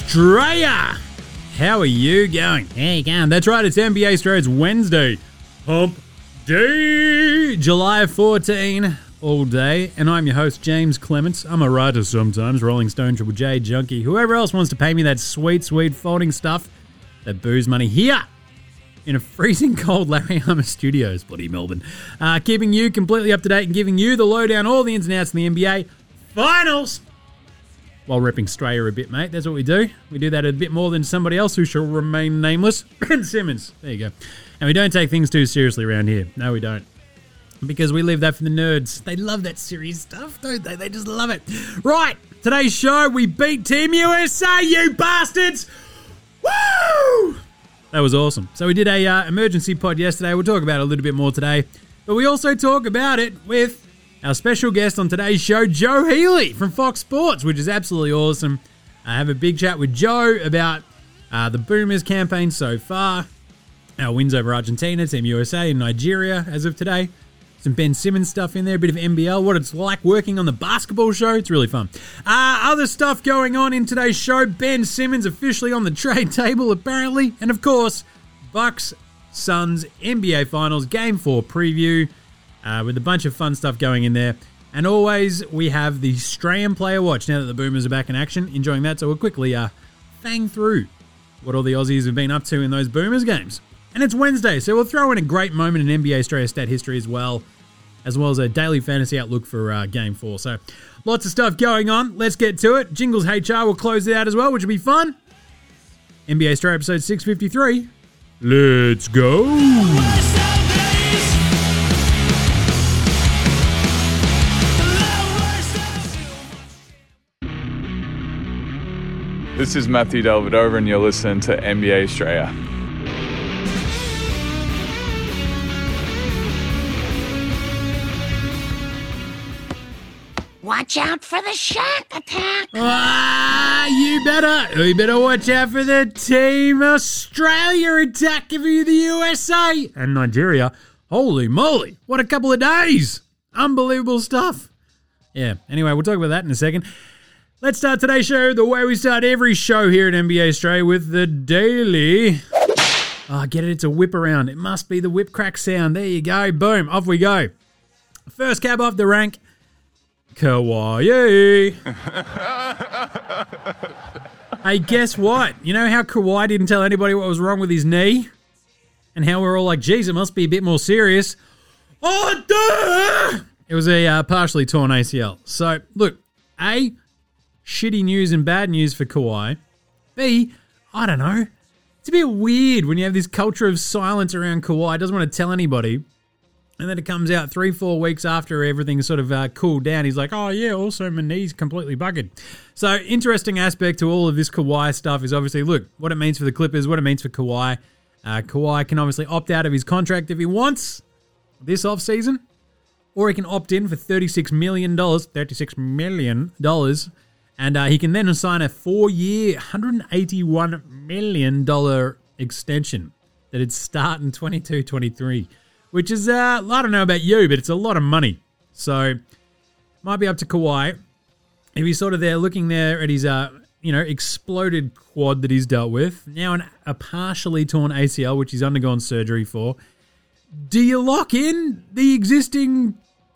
Australia. How are you going? How you going? That's right, it's NBA Australia's Wednesday Hump Day, July 14, all day. And I'm your host, James Clements. I'm a writer sometimes, Rolling Stone, Triple J, Junkie, whoever else wants to pay me that sweet, sweet folding stuff, that booze money here in a freezing cold Larry Harmer Studios, bloody Melbourne. Keeping you completely up to date and giving you the lowdown, all the ins and outs of the NBA Finals. While repping Australia a bit, mate. That's what we do. We do that a bit more than somebody else who shall remain nameless. Ben Simmons. There you go. And we don't take things too seriously around here. No, we don't. Because we leave that for the nerds. They love that serious stuff, don't they? They just love it. Right. Today's show, we beat Team USA, you bastards! Woo! That was awesome. So we did a emergency pod yesterday. We'll talk about it a little bit more today. But we also talk about it with our special guest on today's show, Joe Healy from Fox Sports, which is absolutely awesome. I have a big chat with Joe about the Boomers campaign so far, our wins over Argentina, Team USA, and Nigeria as of today. Some Ben Simmons stuff in there, a bit of NBL, what it's like working on the basketball show. It's really fun. Other stuff going on in today's show. Ben Simmons officially on the trade table, apparently. And, of course, Bucks Suns NBA Finals Game 4 preview. With a bunch of fun stuff going in there. And always, we have the Australian Player Watch now that the Boomers are back in action. Enjoying that, so we'll quickly bang through what all the Aussies have been up to in those Boomers games. And it's Wednesday, so we'll throw in a great moment in NBA Australia stat history as well as a daily fantasy outlook for Game 4. So, lots of stuff going on. Let's get to it. Jingles HR will close it out as well, which will be fun. NBA Australia episode 653. Let's go! This is Matthew Delvedova, and you're listening to NBA Australia. Watch out for the shark attack. You better watch out for the Team Australia attack giving you the USA and Nigeria. Holy moly, what a couple of days. Unbelievable stuff. Yeah, anyway, we'll talk about that in a second. Let's start today's show the way we start every show here at NBA Australia with the daily. Get it, it's a whip around. It must be the whip crack sound. There you go. Boom, off we go. First cab off the rank, Kawhi. Hey, guess what? You know how Kawhi didn't tell anybody what was wrong with his knee? And how we're all like, geez, it must be a bit more serious. Oh, duh! It was a partially torn ACL. So, look, A, shitty news and bad news for Kawhi. B, I don't know. It's a bit weird when you have this culture of silence around Kawhi. Doesn't want to tell anybody. And then it comes out 3-4 weeks after everything's sort of cooled down. He's like, oh yeah, also my knee's completely buggered. So interesting aspect to all of this Kawhi stuff is obviously, look, what it means for the Clippers, what it means for Kawhi. Kawhi can obviously opt out of his contract if he wants this offseason. Or he can opt in for $36 million. $36 million. And he can then sign a 4-year, $181 million extension that'd start in 22-23, which is, I don't know about you, but it's a lot of money. So, might be up to Kawhi. If he's sort of there looking there at his, exploded quad that he's dealt with, now a partially torn ACL, which he's undergone surgery for, do you lock in the existing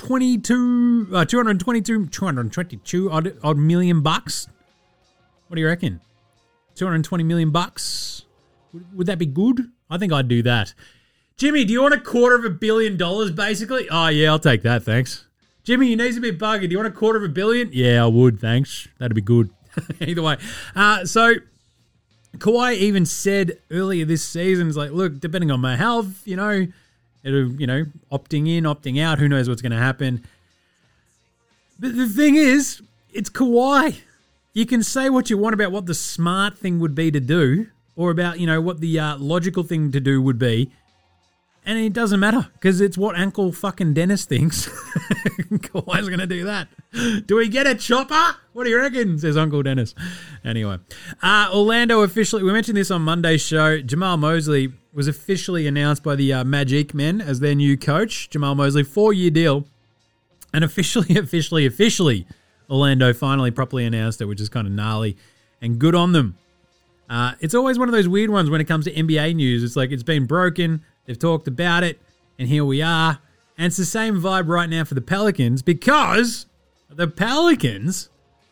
222 odd million bucks? What do you reckon? 220 million bucks? Would that be good? I think I'd do that. Jimmy, do you want $250 million basically? Oh yeah, I'll take that, thanks. Jimmy, your knee's a bit buggered. Do you want $250 million? Yeah, I would, thanks. That'd be good. Either way. So Kawhi even said earlier this season, it's like, look, depending on my health, it'll, opting in, opting out, who knows what's going to happen. But the thing is, it's Kawhi. You can say what you want about what the smart thing would be to do, or about, what the logical thing to do would be, and it doesn't matter, because it's what Uncle fucking Dennis thinks. Kawhi's going to do that. Do we get a chopper? What do you reckon? Says Uncle Dennis. Anyway, Orlando officially, we mentioned this on Monday's show, Jamal Mosley was officially announced by the Magic Men as their new coach. Jamal Mosley, 4-year deal. And officially, Orlando finally properly announced it, which is kind of gnarly. And good on them. It's always one of those weird ones when it comes to NBA news. It's like it's been broken, they've talked about it, and here we are. And it's the same vibe right now for the Pelicans because the Pelicans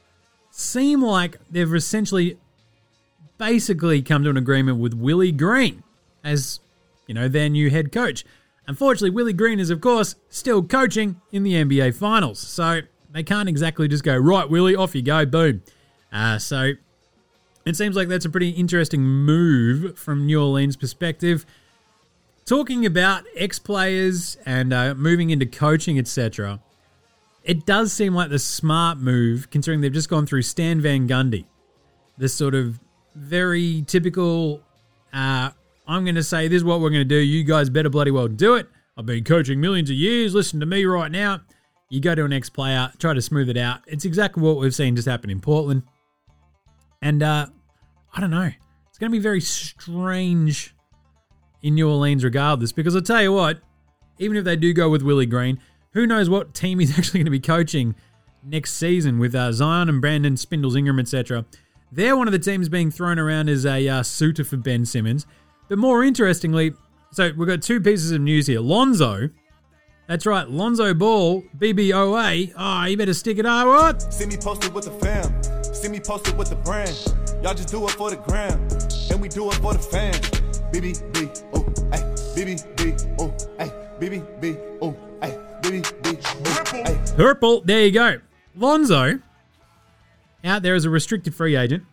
seem like they've essentially basically come to an agreement with Willie Green as, their new head coach. Unfortunately, Willie Green is, of course, still coaching in the NBA Finals. So they can't exactly just go, right, Willie, off you go, boom. So it seems like that's a pretty interesting move from New Orleans' perspective. Talking about ex-players and moving into coaching, etc., it does seem like the smart move, considering they've just gone through Stan Van Gundy. This sort of very typical, I'm going to say this is what we're going to do. You guys better bloody well do it. I've been coaching millions of years. Listen to me right now. You go to an ex-player, try to smooth it out. It's exactly what we've seen just happen in Portland. And I don't know. It's going to be very strange in New Orleans regardless, because I'll tell you what, even if they do go with Willie Green, who knows what team he's actually going to be coaching next season with Zion and Brandon Spindles Ingram, etc. They're one of the teams being thrown around as a suitor for Ben Simmons. But more interestingly, so we've got two pieces of news here. Lonzo, that's right, Lonzo Ball, BBOA. Oh, you better stick it out, what? See me posted with the fam, see me posted with the brand. Y'all just do it for the gram, and we do it for the fans. BBB, oh, ay, BBB, oh, ay, BBB, oh, ay, BBB, oh, ay. Purple, there you go. Lonzo, out there as a restricted free agent.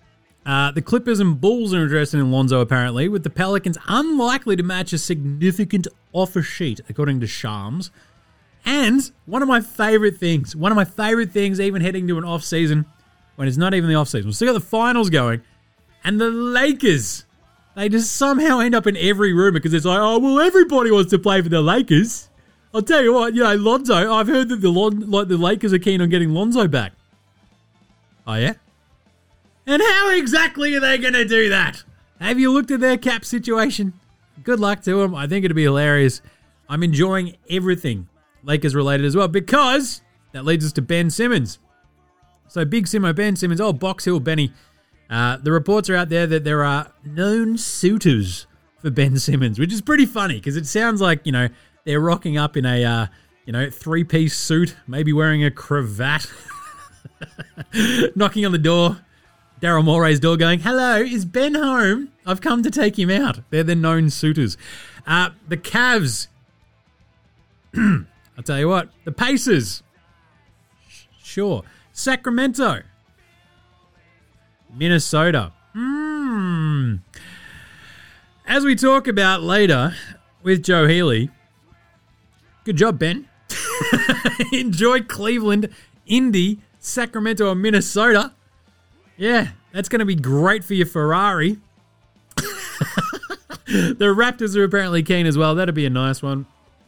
The Clippers and Bulls are interested in Lonzo, apparently, with the Pelicans unlikely to match a significant offer sheet, according to Shams. And one of my favorite things, even heading to an off-season, when it's not even the off-season. We've still got the finals going, and the Lakers, they just somehow end up in every room because it's like, oh, well, everybody wants to play for the Lakers. I'll tell you what, Lonzo, I've heard that the Lakers are keen on getting Lonzo back. Oh, yeah? And how exactly are they going to do that? Have you looked at their cap situation? Good luck to them. I think it'll be hilarious. I'm enjoying everything Lakers related as well because that leads us to Ben Simmons. So Big Simo, Ben Simmons, Box Hill Benny. The reports are out there that there are known suitors for Ben Simmons, which is pretty funny because it sounds like, they're rocking up in a, three-piece suit, maybe wearing a cravat, knocking on the door. Daryl Morey's door going, hello, is Ben home? I've come to take him out. They're the known suitors. The Cavs. I'll tell you what. The Pacers. Sure. Sacramento. Minnesota. As we talk about later with Joe Healy, good job, Ben. Enjoy Cleveland, Indy, Sacramento, and Minnesota. Yeah, that's going to be great for your Ferrari. The Raptors are apparently keen as well. That'd be a nice one.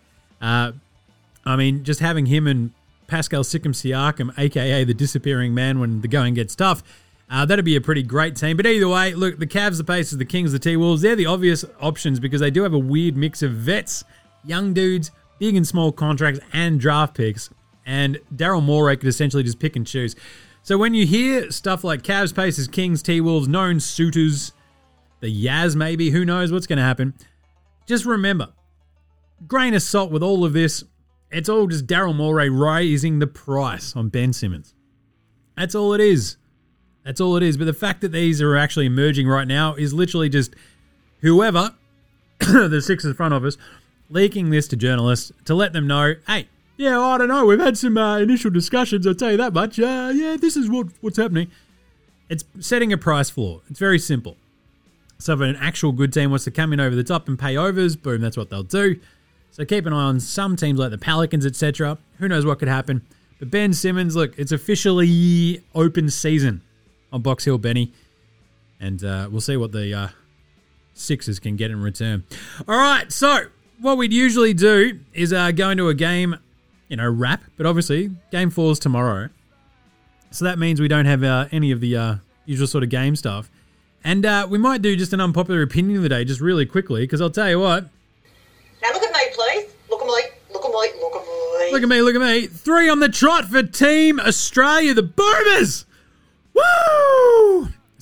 Just having him and Pascal Siakam, a.k.a. the disappearing man when the going gets tough, that'd be a pretty great team. But either way, look, the Cavs, the Pacers, the Kings, the T-Wolves, they're the obvious options because they do have a weird mix of vets, young dudes, big and small contracts, and draft picks. And Daryl Morey could essentially just pick and choose. So when you hear stuff like Cavs, Pacers, Kings, T-Wolves, known suitors, the Yaz maybe, who knows what's going to happen, just remember, grain of salt with all of this, it's all just Daryl Morey raising the price on Ben Simmons. That's all it is. That's all it is. But the fact that these are actually emerging right now is literally just whoever, the Sixers front office, leaking this to journalists to let them know, hey, yeah, I don't know. We've had some initial discussions, I'll tell you that much. This is what's happening. It's setting a price floor. It's very simple. So if an actual good team wants to come in over the top and pay overs, boom, that's what they'll do. So keep an eye on some teams like the Pelicans, etc. Who knows what could happen. But Ben Simmons, look, it's officially open season on Box Hill Benny. And we'll see what the Sixers can get in return. All right, so what we'd usually do is go into a game, wrap. But obviously, game 4 is tomorrow. So that means we don't have any of the usual sort of game stuff. And we might do just an unpopular opinion of the day, just really quickly, because I'll tell you what. Now look at me, please. Look at me. Look at me. Look at me. Look at me. Look at me. 3 on the trot for Team Australia, the Boomers. Woo!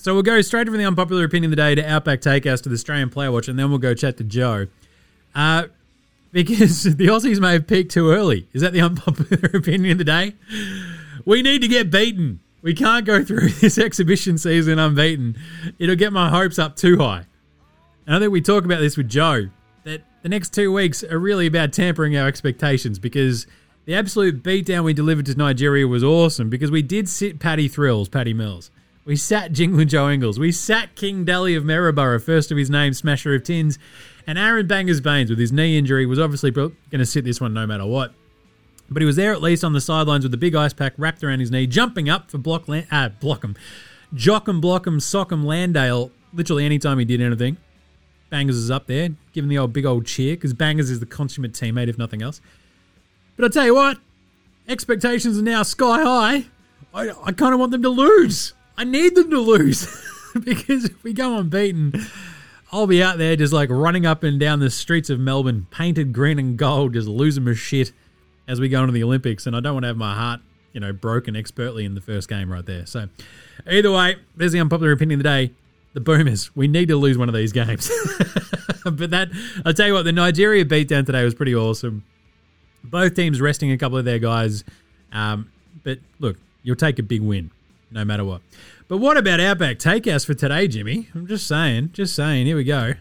So we'll go straight from the unpopular opinion of the day to Outback Takehouse to the Australian Player Watch, and then we'll go chat to Joe. Because the Aussies may have peaked too early. Is that the unpopular opinion of the day? We need to get beaten. We can't go through this exhibition season unbeaten. It'll get my hopes up too high. And I think we talk about this with Joe, that the next 2 weeks are really about tampering our expectations, because the absolute beatdown we delivered to Nigeria was awesome, because we did sit Paddy Mills. We sat Jingling Joe Ingles. We sat King Dally of Maryborough, first of his name, smasher of tins. And Aaron Bangers Baines, with his knee injury, was obviously going to sit this one no matter what. But he was there at least on the sidelines with the big ice pack wrapped around his knee, jumping up for Jock'em, Block'em, Sock'em, Landale, literally anytime he did anything. Bangers is up there, giving the big old cheer, because Bangers is the consummate teammate, if nothing else. But I tell you what, expectations are now sky high. I kind of want them to lose. I need them to lose. Because if we go unbeaten, I'll be out there just like running up and down the streets of Melbourne, painted green and gold, just losing my shit as we go into the Olympics. And I don't want to have my heart, broken expertly in the first game right there. So either way, there's the unpopular opinion of the day. The Boomers, we need to lose one of these games. But I'll tell you what, the Nigeria beatdown today was pretty awesome. Both teams resting a couple of their guys. But look, you'll take a big win, no matter what. But what about Outback Takehouse for today, Jimmy? I'm just saying. Here we go.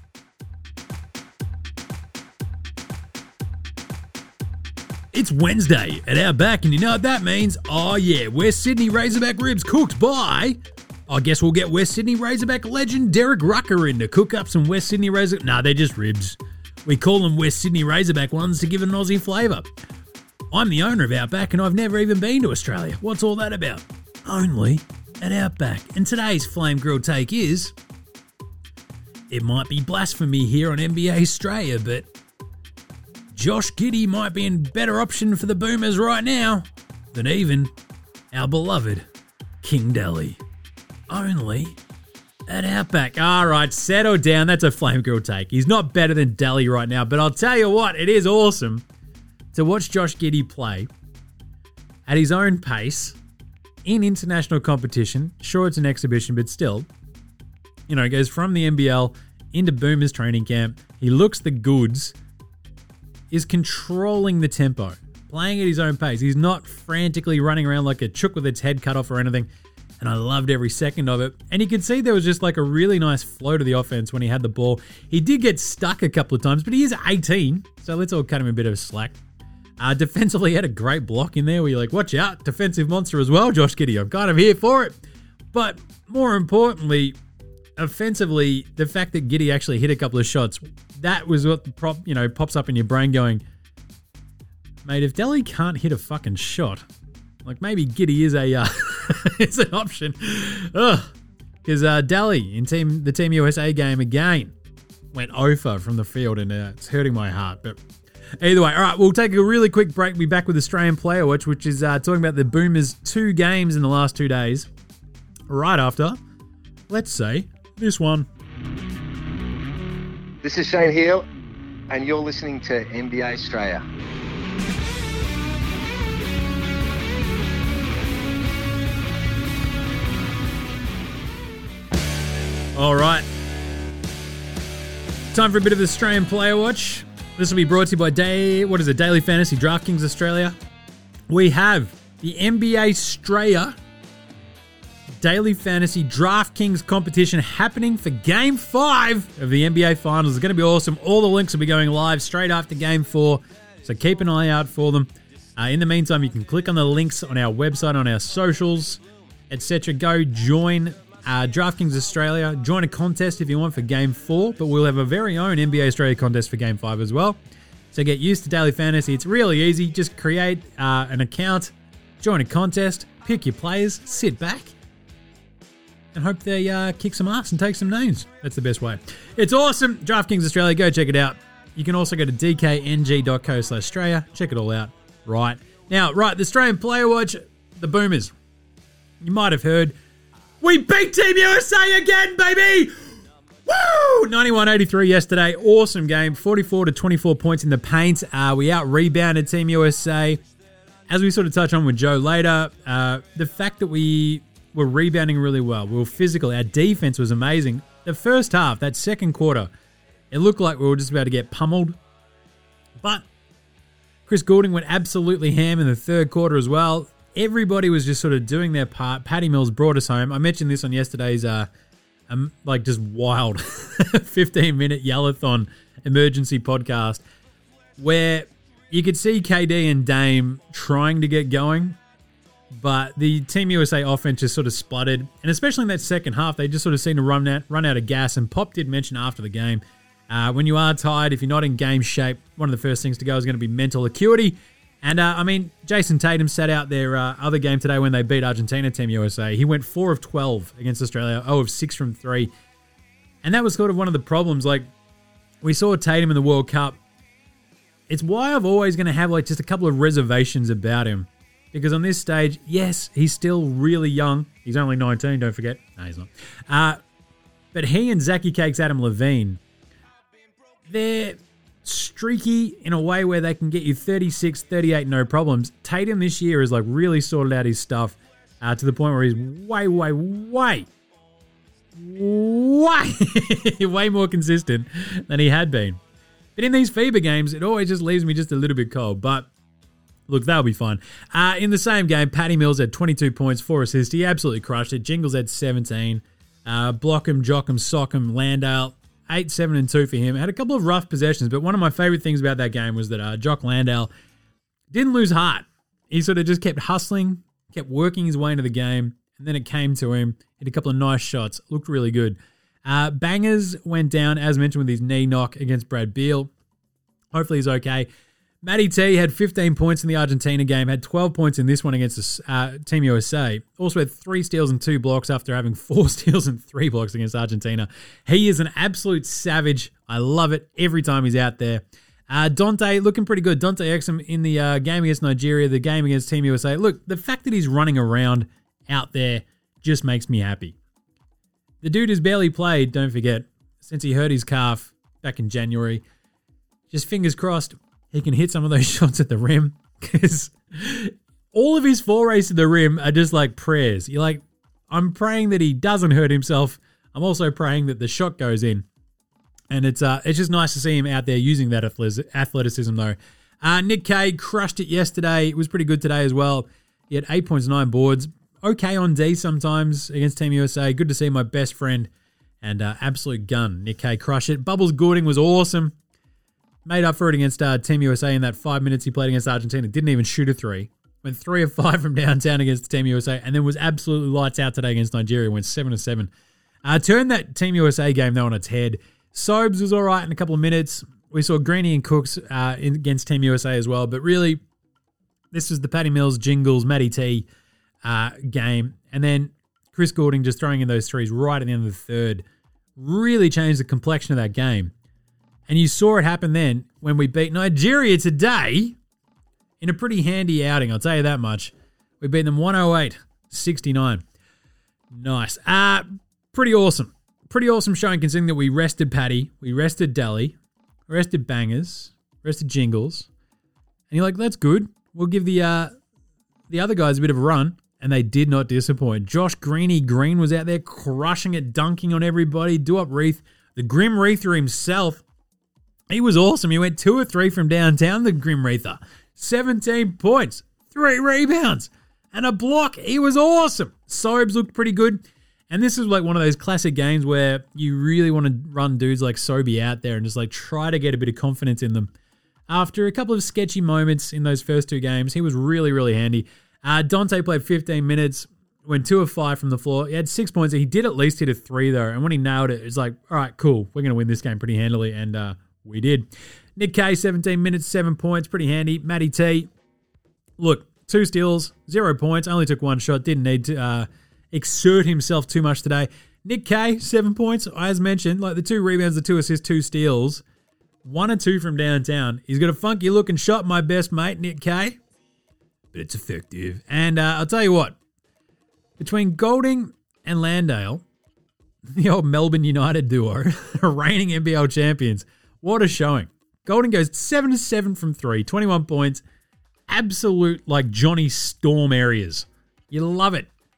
It's Wednesday at Outback, and you know what that means? Oh yeah, West Sydney Razorback ribs cooked by... I guess we'll get West Sydney Razorback legend Derek Rucker in to cook up some West Sydney Razorback... Nah, they're just ribs. We call them West Sydney Razorback ones to give it an Aussie flavour. I'm the owner of Outback, and I've never even been to Australia. What's all that about? Only at Outback. And today's Flame Grilled take is... It might be blasphemy here on NBA Australia, but... Josh Giddey might be a better option for the Boomers right now than even our beloved King Dally. Only at Outback. All right, settle down. That's a Flame Grilled take. He's not better than Dally right now, but I'll tell you what, it is awesome to watch Josh Giddey play at his own pace in international competition. Sure, it's an exhibition, but still, he goes from the NBL into Boomers training camp. He looks the goods, is controlling the tempo, playing at his own pace. He's not frantically running around like a chook with its head cut off or anything. And I loved every second of it. And you could see there was just like a really nice flow to the offense when he had the ball. He did get stuck a couple of times, but he is 18, so let's all cut him a bit of slack. Defensively, he had a great block in there where you're like, watch out, defensive monster as well, Josh Giddey. I'm kind of here for it. But more importantly, offensively, the fact that Giddey actually hit a couple of shots, that was what pops up in your brain going, mate, if Dally can't hit a fucking shot, like maybe Giddey is it's an option. Because Dally in the Team USA game again went over from the field, and it's hurting my heart. But either way, all right, we'll take a really quick break. Be back with Australian Player Watch, which is talking about the Boomers' 2 games in the last 2 days. Right after, let's say, this one. This is Shane Heal, and you're listening to NBA Australia. All right. Time for a bit of the Australian Player Watch. This will be brought to you by Daily Fantasy DraftKings Australia. We have the NBA Australia Daily Fantasy DraftKings competition happening for Game 5 of the NBA Finals. It's going to be awesome. All the links will be going live straight after Game 4, so keep an eye out for them. In the meantime, you can click on the links on our website, on our socials, etc. Go join DraftKings Australia. Join a contest if you want for Game 4, but we'll have a very own NBA Australia contest for Game 5 as well. So get used to Daily Fantasy. It's really easy. Just create an account, join a contest, pick your players, sit back, and hope they kick some ass and take some names. That's the best way. It's awesome. DraftKings Australia, go check it out. You can also go to dkng.co/Australia. Check it all out right now. Right, the Australian Player Watch, the Boomers. You might have heard, we beat Team USA again, baby! Woo! 91-83 yesterday. Awesome game. 44 to 24 points in the paint. We out-rebounded Team USA. As we sort of touch on with Joe later, the fact that we were rebounding really well. We were physical. Our defense was amazing. The first half, that second quarter, it looked like we were just about to get pummeled. But Chris Goulding went absolutely ham in the third quarter as well. Everybody was just sort of doing their part. Patty Mills brought us home. I mentioned this on yesterday's just wild 15-minute Yallathon emergency podcast where you could see KD and Dame trying to get going, but the Team USA offense just sort of spluttered. And especially in that second half, they just sort of seemed to run out of gas. And Pop did mention after the game, when you are tired, if you're not in game shape, one of the first things to go is going to be mental acuity. And, Jason Tatum sat out their other game today when they beat Argentina, Team USA. He went 4 of 12 against Australia, 0 of 6 from 3. And that was sort of one of the problems. Like, we saw Tatum in the World Cup. It's why I've always going to have, just a couple of reservations about him. Because on this stage, yes, he's still really young. He's only 19, don't forget. No, he's not. But he and Zachy Cakes Adam Levine, they're streaky in a way where they can get you 36, 38, no problems. Tatum this year has really sorted out his stuff to the point where he's way more consistent than he had been. But in these FIBA games, it always just leaves me just a little bit cold. But look, they'll be fine. In the same game, Patty Mills had 22 points, 4 assists. He absolutely crushed it. Jingles had 17. Blockham, Jockham, Sockham, Landale, 8, 7, and 2 for him. Had a couple of rough possessions, but one of my favorite things about that game was that Jock Landale didn't lose heart. He sort of just kept hustling, kept working his way into the game, and then it came to him. Hit a couple of nice shots. Looked really good. Bangers went down, as mentioned, with his knee knock against Brad Beal. Hopefully he's okay. Matty T had 15 points in the Argentina game, had 12 points in this one against Team USA. Also had 3 steals and 2 blocks after having 4 steals and 3 blocks against Argentina. He is an absolute savage. I love it every time he's out there. Dante looking pretty good. Dante Exum in the game against Nigeria, the game against Team USA. Look, the fact that he's running around out there just makes me happy. The dude has barely played, don't forget, since he hurt his calf back in January. Just fingers crossed he can hit some of those shots at the rim, because all of his forays to the rim are just like prayers. You're like, I'm praying that he doesn't hurt himself. I'm also praying that the shot goes in. And it's just nice to see him out there using that athleticism, though. Nick Kay crushed it yesterday. It was pretty good today as well. He had 8 points, 9 boards. Okay on D sometimes against Team USA. Good to see my best friend and absolute gun, Nick Kay, crush it. Bubbles Goulding was awesome. Made up for it against Team USA in that 5 minutes he played against Argentina. Didn't even shoot a 3. Went 3 of 5 from downtown against Team USA, and then was absolutely lights out today against Nigeria. Went 7 of 7. Turned that Team USA game, though, on its head. Sobes was all right in a couple of minutes. We saw Greeny and Cooks against Team USA as well. But really, this was the Patty Mills, Jingles, Matty T game. And then Chris Goulding just throwing in those threes right at the end of the third really changed the complexion of that game. And you saw it happen then when we beat Nigeria today in a pretty handy outing, I'll tell you that much. We beat them 108-69. Nice. Pretty awesome. Pretty awesome showing considering that we rested Patty, we rested Deli, rested Bangers, rested Jingles. And you're like, that's good. We'll give the other guys a bit of a run. And they did not disappoint. Josh Green was out there crushing it, dunking on everybody. Duop Reith, the Grim Reither himself, he was awesome. He went 2 of 3 from downtown, the Grim Reither. 17 points, 3 rebounds, and a block. He was awesome. Sobes looked pretty good. And this is like one of those classic games where you really want to run dudes like Sobey out there and just try to get a bit of confidence in them. After a couple of sketchy moments in those first 2 games, he was really, really handy. Dante played 15 minutes, went 2 of 5 from the floor. He had 6 points. He did at least hit a 3, though. And when he nailed it, it's like, all right, cool. We're going to win this game pretty handily. And we did. Nick Kay, 17 minutes, 7 points. Pretty handy. Matty T, look, 2 steals, 0 points. Only took 1 shot. Didn't need to exert himself too much today. Nick Kay, 7 points. As mentioned, the 2 rebounds, the 2 assists, 2 steals. 1 or 2 from downtown. He's got a funky looking shot, my best mate, Nick Kay. But it's effective. And I'll tell you what, between Goulding and Landale, the old Melbourne United duo, reigning NBL champions, what a showing. Goulding goes 7 of 7 from 3, 21 points, absolute Johnny Storm areas. You love it.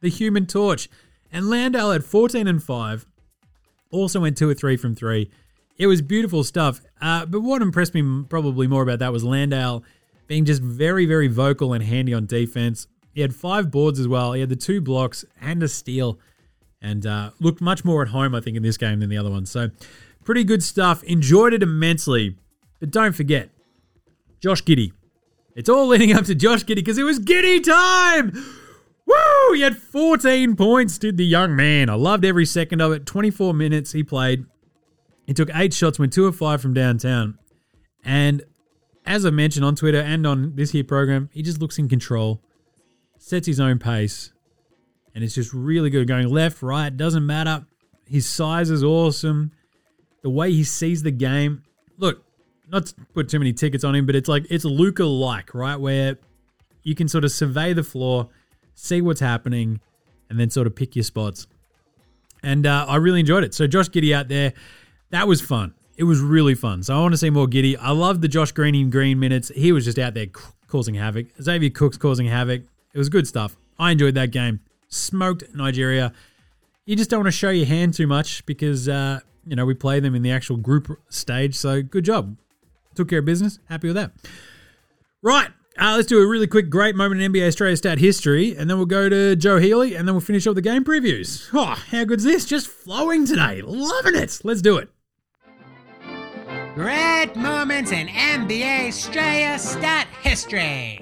the Human Torch. And Landale had 14 and 5. Also went 2 or 3 from 3. It was beautiful stuff. But what impressed me probably more about that was Landale being just very, very vocal and handy on defense. He had 5 boards as well. He had the 2 blocks and a steal. And looked much more at home, I think, in this game than the other one. So pretty good stuff. Enjoyed it immensely. But don't forget, Josh Giddey. It's all leading up to Josh Giddey because it was Giddey time! Woo! He had 14 points, did the young man. I loved every second of it. 24 minutes he played. He took 8 shots, went 2 of 5 from downtown. And as I mentioned on Twitter and on this here program, he just looks in control, sets his own pace, and it's just really good. Going left, right, doesn't matter. His size is awesome. The way he sees the game. Look, not to put too many tickets on him, but it's like it's Luka-like, right? Where you can sort of survey the floor, see what's happening, and then sort of pick your spots. And I really enjoyed it. So Josh Giddey out there, that was fun. It was really fun. So I want to see more Giddey. I love the Josh Green minutes. He was just out there causing havoc. Xavier Cook's causing havoc. It was good stuff. I enjoyed that game. Smoked Nigeria. You just don't want to show your hand too much because, we play them in the actual group stage. So good job. Took care of business. Happy with that. Right. Let's do a really quick great moment in NBA Australia stat history, and then we'll go to Joe Healy, and then we'll finish up the game previews. Oh, how good's this? Just flowing today. Loving it. Let's do it. Great moments in NBA Australia stat history.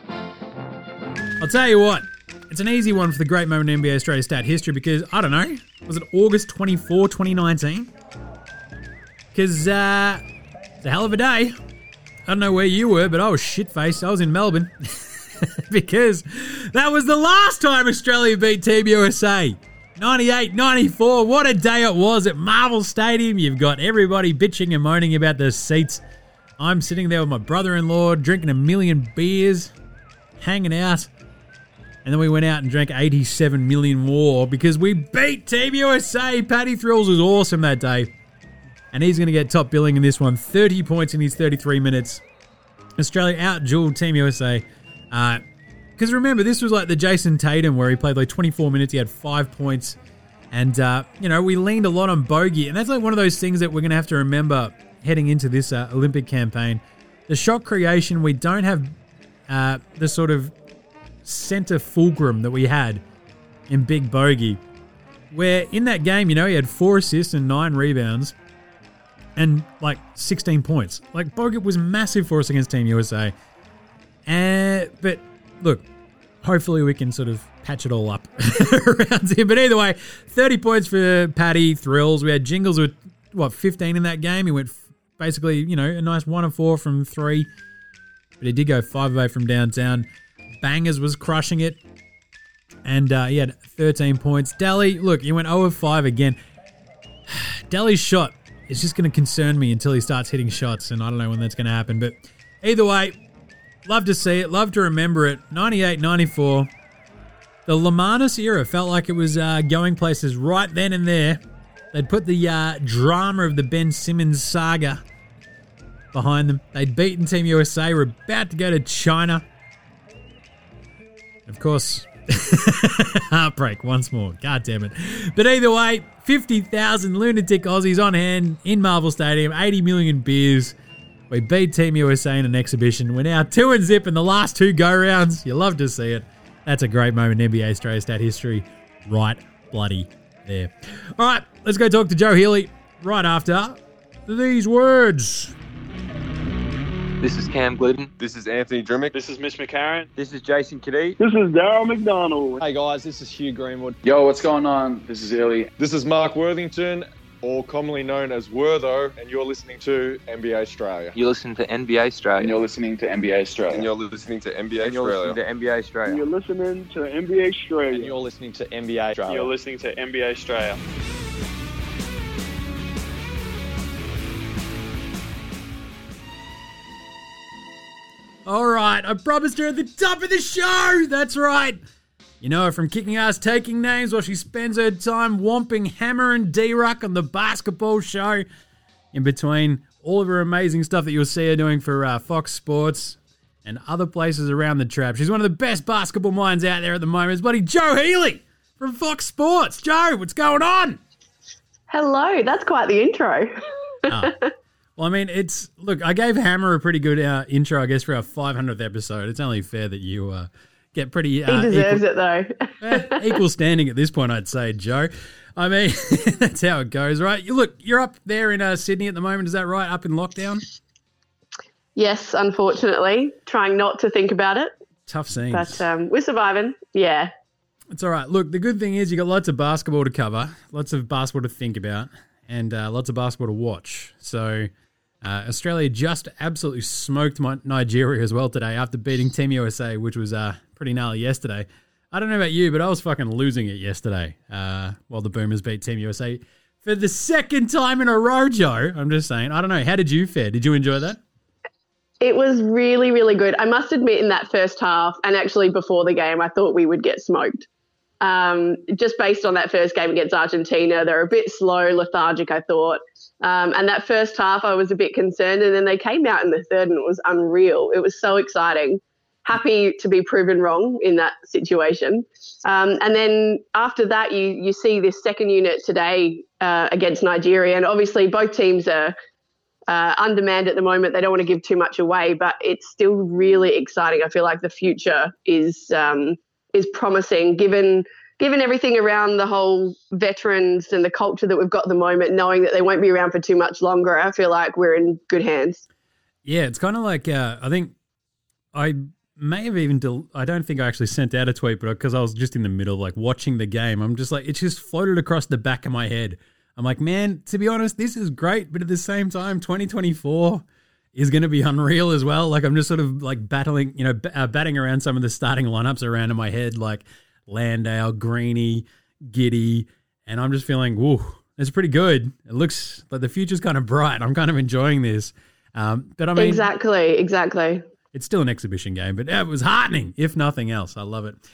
I'll tell you what. It's an easy one for the great moment in NBA Australia stat history because, I don't know, was it August 24, 2019? Because it's a hell of a day. I don't know where you were, but I was shit-faced. I was in Melbourne because that was the last time Australia beat Team USA. 98-94. What a day it was at Marvel Stadium. You've got everybody bitching and moaning about the seats. I'm sitting there with my brother-in-law, drinking a million beers, hanging out. And then we went out and drank 87 million more because we beat Team USA. Paddy Thrills was awesome that day. And he's going to get top billing in this one. 30 points in his 33 minutes. Australia out-jeweled Team USA. Because remember, this was like the Jason Tatum where he played like 24 minutes. He had 5 points. And, we leaned a lot on bogey. And that's like one of those things that we're going to have to remember heading into this Olympic campaign. The shot creation, we don't have the sort of center fulcrum that we had in Big Bogey. Where in that game, he had 4 assists and 9 rebounds. And like 16 points. Like Bogut was massive for us against Team USA. But look, hopefully we can sort of patch it all up around here. But either way, 30 points for Paddy Thrills. We had Jingles with, 15 in that game. He went basically, a nice 1 of 4 from 3. But he did go 5 of 8 from downtown. Bangers was crushing it. And he had 13 points. Daly, look, he went 0 of 5 again. Daly's shot. It's just going to concern me until he starts hitting shots, and I don't know when that's going to happen. But either way, love to see it, love to remember it. 98-94. The Lamanis era felt like it was going places right then and there. They'd put the drama of the Ben Simmons saga behind them. They'd beaten Team USA. We're about to go to China. Of course, heartbreak once more. God damn it. But either way, 50,000 lunatic Aussies on hand in Marvel Stadium, 80 million beers. We beat Team USA in an exhibition. We're now 2-0 in the last 2 go-rounds. You love to see it. That's a great moment in NBA Australia stat history. Right bloody there. All right, let's go talk to Joe Healy right after these words. This is Cam Glidden. This is Anthony Drimmick. This is Mitch McCarron. This is Jason Kadee. This is Darryl McDonald. Hey guys, this is Hugh Greenwood. Yo, what's going on? This is Illy. This is Mark Worthington, or commonly known as Wortho, and you're listening to NBA Australia. You're listening to NBA Australia. And you're listening to NBA Australia. And you're listening to NBA and you're Australia. listening to NBA Australia. And you're listening to NBA Australia. And you're listening to NBA Australia. You're listening to NBA Australia. All right, I promised her at the top of the show. That's right. You know her from kicking ass, taking names while she spends her time whomping Hammer and D-Ruck on the basketball show. In between all of her amazing stuff that you'll see her doing for Fox Sports and other places around the trap. She's one of the best basketball minds out there at the moment. It's bloody Joe Healy. from Fox Sports. Joe, what's going on? Hello, that's quite the intro. Well, I mean, look, I gave Hammer a pretty good intro, I guess, for our 500th episode. It's only fair that you get pretty... he deserves it, though. Equal standing at this point, I'd say, Joe. I mean, that's how it goes, right? Look, you're up there in Sydney at the moment, is that right? Up in lockdown? Yes, unfortunately. Trying not to think about it. Tough scenes. But we're surviving, yeah. It's all right. Look, the good thing is you got lots of basketball to cover, lots of basketball to think about, and lots of basketball to watch. So... Australia just absolutely smoked Nigeria as well today after beating Team USA, which was pretty gnarly yesterday. I don't know about you, but I was fucking losing it yesterday while the Boomers beat Team USA for the second time in a row, Joe. I'm just saying. I don't know. How did you fare? Did you enjoy that? It was really, really good. I must admit in that first half and actually before the game, I thought we would get smoked. Just based on that first game against Argentina, they're a bit slow, lethargic, I thought. And that first half, I was a bit concerned. And then they came out in the third and it was unreal. It was so exciting. Happy to be proven wrong in that situation. And then after that, you see this second unit today against Nigeria. And obviously both teams are undermanned at the moment. They don't want to give too much away, but it's still really exciting. I feel like the future is promising given everything around the whole veterans and the culture that we've got at the moment, knowing that they won't be around for too much longer. I feel like we're in good hands. Yeah, it's kind of like I think I may have even I don't think I actually sent out a tweet, but because I was just in the middle of like watching the game, I'm just like, it just floated across the back of my head. I'm like, man, to be honest, this is great, but at the same time, 2024 is going to be unreal as well. Like I'm just sort of like batting around some of the starting lineups around in my head, like Landale, Greeny, Giddy, and I'm just feeling, whoa, it's pretty good. It looks like the future's kind of bright. I'm kind of enjoying this. But I mean, exactly. It's still an exhibition game, but it was heartening, if nothing else. I love it.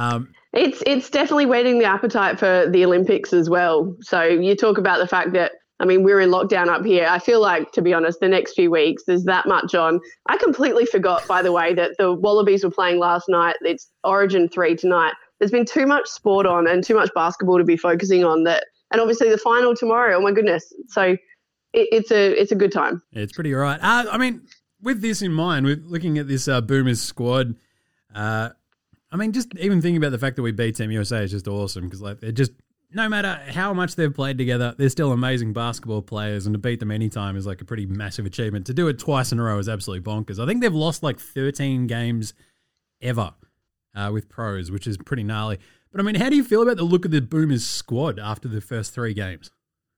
It's definitely whetting the appetite for the Olympics as well. So you talk about the fact that, I mean, we're in lockdown up here. I feel like, to be honest, the next few weeks, there's that much on. I completely forgot, by the way, that the Wallabies were playing last night. It's Origin 3 tonight. There's been too much sport on and too much basketball to be focusing on that. And obviously the final tomorrow, oh my goodness. So it's a good time. It's pretty all right. I mean, with this in mind, with looking at this Boomers squad, I mean, just even thinking about the fact that we beat Team USA is just awesome because like they're just, no matter how much they've played together, they're still amazing basketball players, and to beat them anytime is like a pretty massive achievement. To do it twice in a row is absolutely bonkers. I think they've lost like 13 games ever with pros, which is pretty gnarly. But I mean, how do you feel about the look of the Boomers squad after the first 3 games?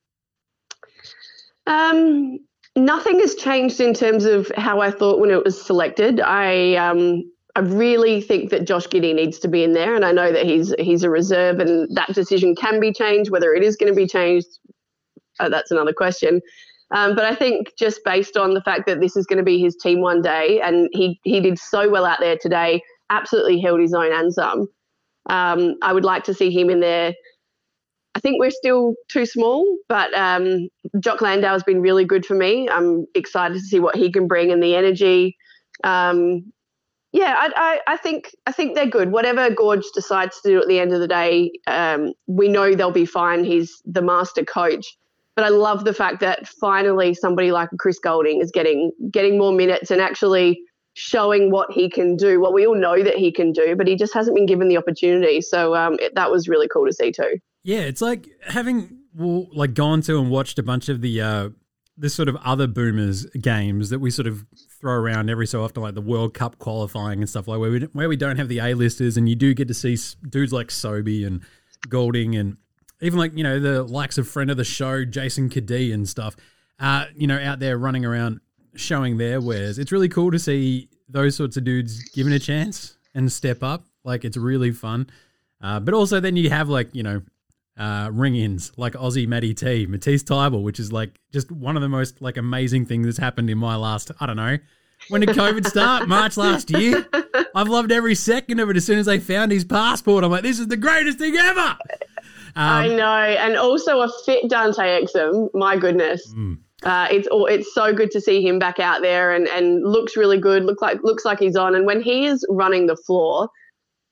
Nothing has changed in terms of how I thought when it was selected. I really think that Josh Giddey needs to be in there, and I know that he's a reserve, and that decision can be changed. Whether it is going to be changed, that's another question. But I think just based on the fact that this is going to be his team one day, and he did so well out there today, absolutely held his own and some. I would like to see him in there. I think we're still too small, but Jock Landale has been really good for me. I'm excited to see what he can bring and the energy. I think they're good. Whatever Gorge decides to do at the end of the day, we know they'll be fine. He's the master coach. But I love the fact that finally somebody like Chris Goulding is getting more minutes and actually showing what he can do, what we all know that he can do, but he just hasn't been given the opportunity. So that was really cool to see too. Yeah, it's like having gone to and watched a bunch of the this sort of other Boomers games that we sort of throw around every so often, like the World Cup qualifying and stuff like where we don't have the A-listers, and you do get to see dudes like Sobey and Goulding and even like, the likes of friend of the show, Jason Kadee and stuff, out there running around showing their wares. It's really cool to see those sorts of dudes given a chance and step up. Like, it's really fun. But also then you have ring-ins like Aussie Matisse Tybal, which is like just one of the most like amazing things that's happened in my last, I don't know, when did COVID start? March last year. I've loved every second of it. As soon as they found his passport, I'm like, this is the greatest thing ever. I know. And also a fit Dante Exum. My goodness. It's so good to see him back out there and looks really good. Looks like he's on. And when he is running the floor,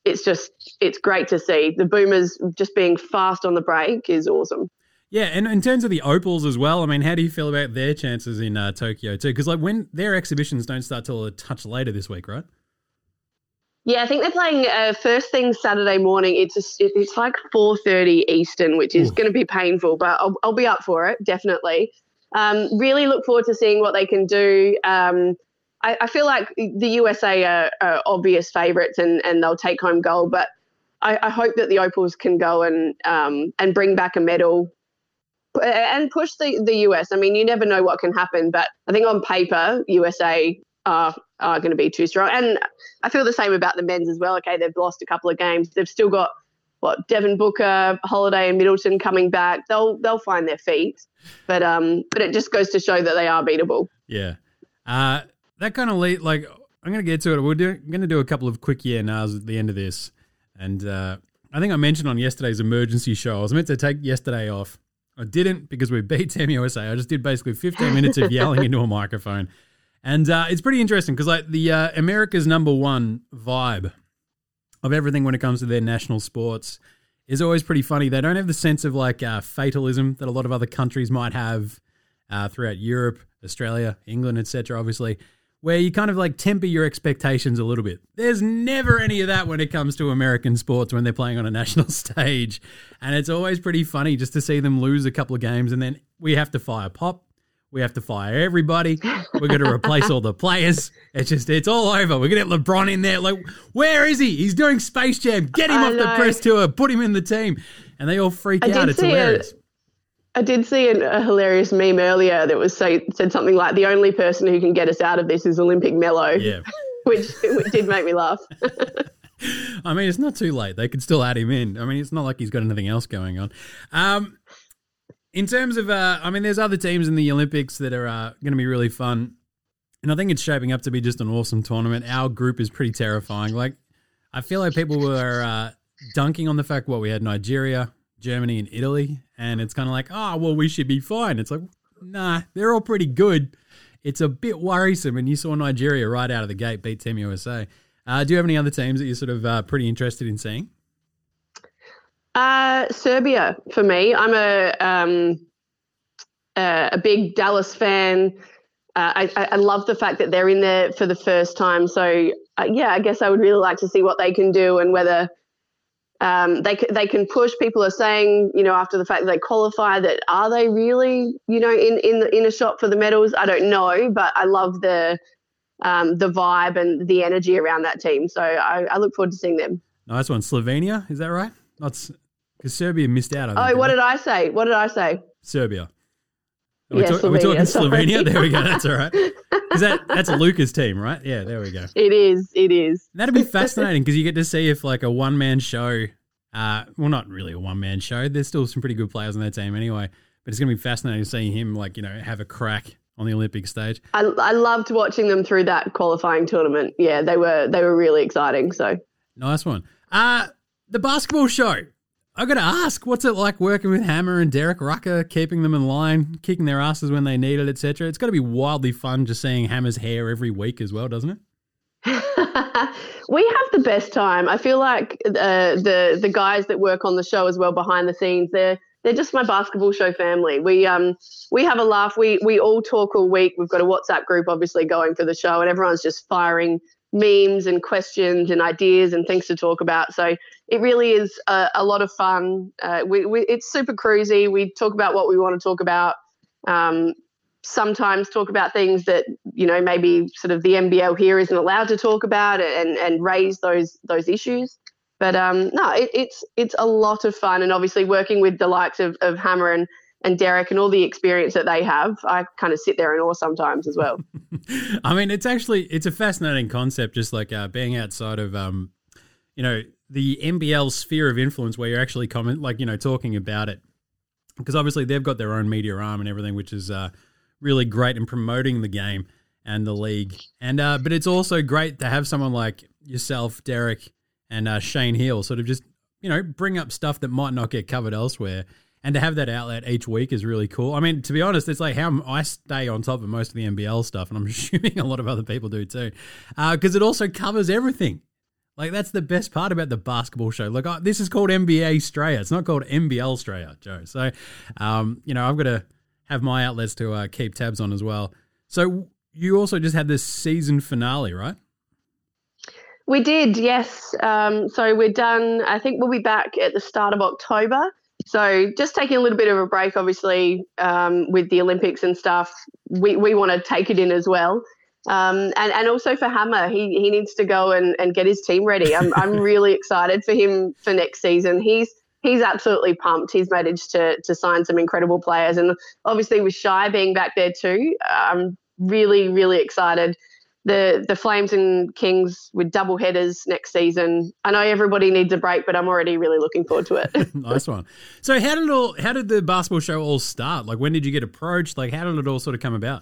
it's great to see. The Boomers just being fast on the break is awesome. Yeah, and in terms of the Opals as well, I mean, how do you feel about their chances in Tokyo too? Because like when their exhibitions don't start till a touch later this week, right? Yeah, I think they're playing first thing Saturday morning. It's like 4:30 Eastern, which is going to be painful, but I'll be up for it, definitely. Really look forward to seeing what they can do. I feel like the USA are obvious favourites and they'll take home gold, but I hope that the Opals can go and bring back a medal and push the US. I mean, you never know what can happen, but I think on paper, USA are going to be too strong. And I feel the same about the men's as well. Okay, they've lost a couple of games. They've still got, Devin Booker, Holiday and Middleton coming back. They'll find their feet. But it just goes to show that they are beatable. Yeah. That kind of I'm going to get to it. I'm going to do a couple of quick yeah-nows at the end of this. And I think I mentioned on yesterday's emergency show, I was meant to take yesterday off. I didn't because we beat Team USA. I just did basically 15 minutes of yelling into a microphone. And it's pretty interesting because the America's number one vibe of everything when it comes to their national sports is always pretty funny. They don't have the sense of fatalism that a lot of other countries might have throughout Europe, Australia, England, etc. obviously, where you kind of temper your expectations a little bit. There's never any of that when it comes to American sports when they're playing on a national stage. And it's always pretty funny just to see them lose a couple of games and then we have to fire Pop. We have to fire everybody. We're going to replace all the players. It's all over. We're going to get LeBron in there. Where is he? He's doing Space Jam. Get him off the press tour. Put him in the team. And they all freak out. It's hilarious. I did see a hilarious meme earlier that said something like, the only person who can get us out of this is Olympic Melo. Yeah. which did make me laugh. I mean, it's not too late. They could still add him in. I mean, it's not like he's got anything else going on. In terms of, there's other teams in the Olympics that are going to be really fun. And I think it's shaping up to be just an awesome tournament. Our group is pretty terrifying. I feel like people were dunking on the fact, we had Nigeria, Germany, and Italy. And it's kind of like, we should be fine. It's like, nah, they're all pretty good. It's a bit worrisome. And you saw Nigeria right out of the gate beat Team USA. Do you have any other teams that you're sort of pretty interested in seeing? Serbia for me. I'm a big Dallas fan. I love the fact that they're in there for the first time. So I guess I would really like to see what they can do and whether they can push. People are saying, after the fact that they qualify, that are they really, in a shot for the medals? I don't know, but I love the vibe and the energy around that team. So I look forward to seeing them. Nice one. Slovenia, is that right? Because Serbia missed out. What did I say? Serbia. Are we talking Slovenia? There we go. That's all right. Because that's Luca's team, right? Yeah, there we go. It is. That'd be fascinating because you get to see if a one-man show, not really a one-man show. There's still some pretty good players on their team anyway. But it's going to be fascinating seeing him have a crack on the Olympic stage. I loved watching them through that qualifying tournament. Yeah, they were really exciting. So nice one. The basketball show. I got to ask, what's it like working with Hammer and Derek Rucker, keeping them in line, kicking their asses when they need it, etc.? It's got to be wildly fun just seeing Hammer's hair every week as well, doesn't it? We have the best time. I feel like the guys that work on the show as well behind the scenes, they're just my basketball show family. We have a laugh. We all talk all week. We've got a WhatsApp group obviously going for the show, and everyone's just firing memes and questions and ideas and things to talk about. So it really is a lot of fun. It's super cruisy. We talk about what we want to talk about. Sometimes talk about things that, maybe sort of the NBL here isn't allowed to talk about and raise those issues. But it's a lot of fun. And obviously working with the likes of Hammer and Derek and all the experience that they have, I kind of sit there in awe sometimes as well. I mean, it's a fascinating concept, just being outside of, the NBL sphere of influence where you're actually talking about it. Because obviously they've got their own media arm and everything, which is really great in promoting the game and the league. And but it's also great to have someone like yourself, Derek, and Shane Hill sort of just, bring up stuff that might not get covered elsewhere. And to have that outlet each week is really cool. I mean, to be honest, it's like how I stay on top of most of the NBL stuff, and I'm assuming a lot of other people do too, because it also covers everything. Like, that's the best part about the basketball show. Like, this is called NBA Australia. It's not called NBL Australia, Joe. So, I've got to have my outlets to keep tabs on as well. So, you also just had this season finale, right? We did, yes. So we're done. I think we'll be back at the start of October. So just taking a little bit of a break, obviously, with the Olympics and stuff. We want to take it in as well. And also for Hammer, he needs to go and get his team ready. I'm really excited for him for next season. He's absolutely pumped. He's managed to sign some incredible players. And obviously with Shai being back there too, I'm really, really excited. The Flames and Kings with double headers next season. I know everybody needs a break, but I'm already really looking forward to it. Nice one. So how did the basketball show all start? Like, when did you get approached? Like, how did it all sort of come about?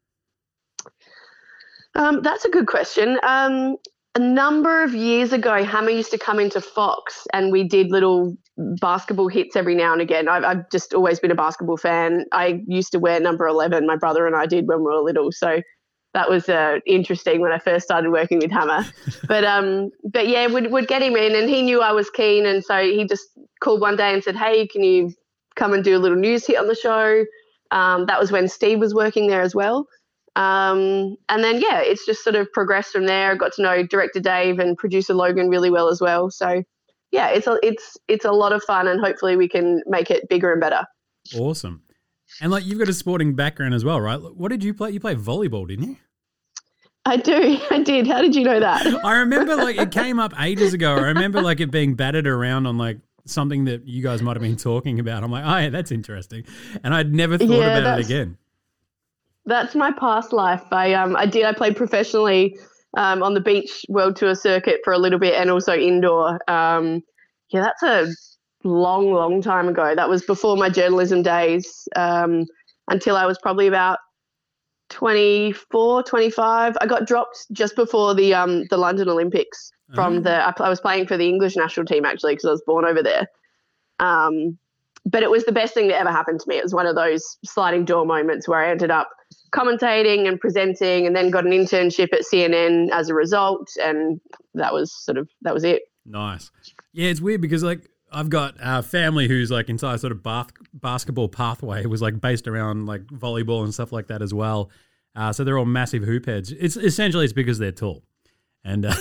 That's a good question. A number of years ago, Hammer used to come into Fox and we did little basketball hits every now and again. I've just always been a basketball fan. I used to wear number 11. My brother and I did when we were little. So that was interesting when I first started working with Hammer. But yeah, we'd get him in and he knew I was keen. And so he just called one day and said, hey, can you come and do a little news hit on the show? That was when Steve was working there as well. And then, yeah, it's just sort of progressed from there. I got to know director Dave and producer Logan really well as well. So, yeah, it's a lot of fun and hopefully we can make it bigger and better. Awesome. And, like, you've got a sporting background as well, right? What did you play? You played volleyball, didn't you? I did. How did you know that? I remember, like, it came up ages ago. I remember, like, it being batted around on, like, something that you guys might have been talking about. I'm like, oh, yeah, that's interesting. And I'd never thought about it again. That's my past life. I played professionally on the beach world tour circuit for a little bit and also indoor. That's a long, long time ago. That was before my journalism days until I was probably about 24, 25. I got dropped just before the London Olympics I was playing for the English national team actually because I was born over there. But it was the best thing that ever happened to me. It was one of those sliding door moments where I ended up commentating and presenting and then got an internship at CNN as a result. And that was it. Nice. Yeah, it's weird because, like, I've got a family whose, like, entire sort of basketball pathway was, like, based around, like, volleyball and stuff like that as well. So they're all massive hoop heads. It's because they're tall. And there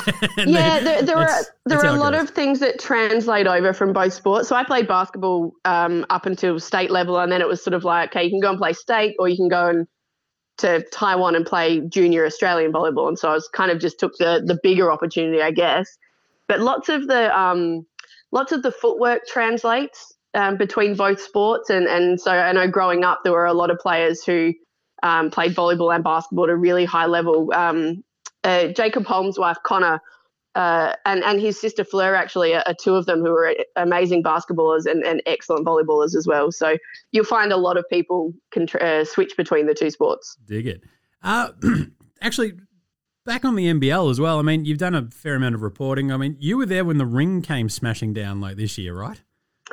are a lot of things that translate over from both sports. So I played basketball up until state level, and then it was sort of like, okay, you can go and play state, or you can go to Taiwan and play junior Australian volleyball. And so I was kind of just took the bigger opportunity, I guess. But lots of the footwork translates between both sports, and so I know growing up there were a lot of players who played volleyball and basketball at a really high level. Jacob Holmes' wife, Connor, and his sister Fleur actually are two of them who are amazing basketballers and excellent volleyballers as well. So you'll find a lot of people can switch between the two sports. Dig it. Actually, back on the NBL as well, I mean, you've done a fair amount of reporting. I mean, you were there when the ring came smashing down like this year, right?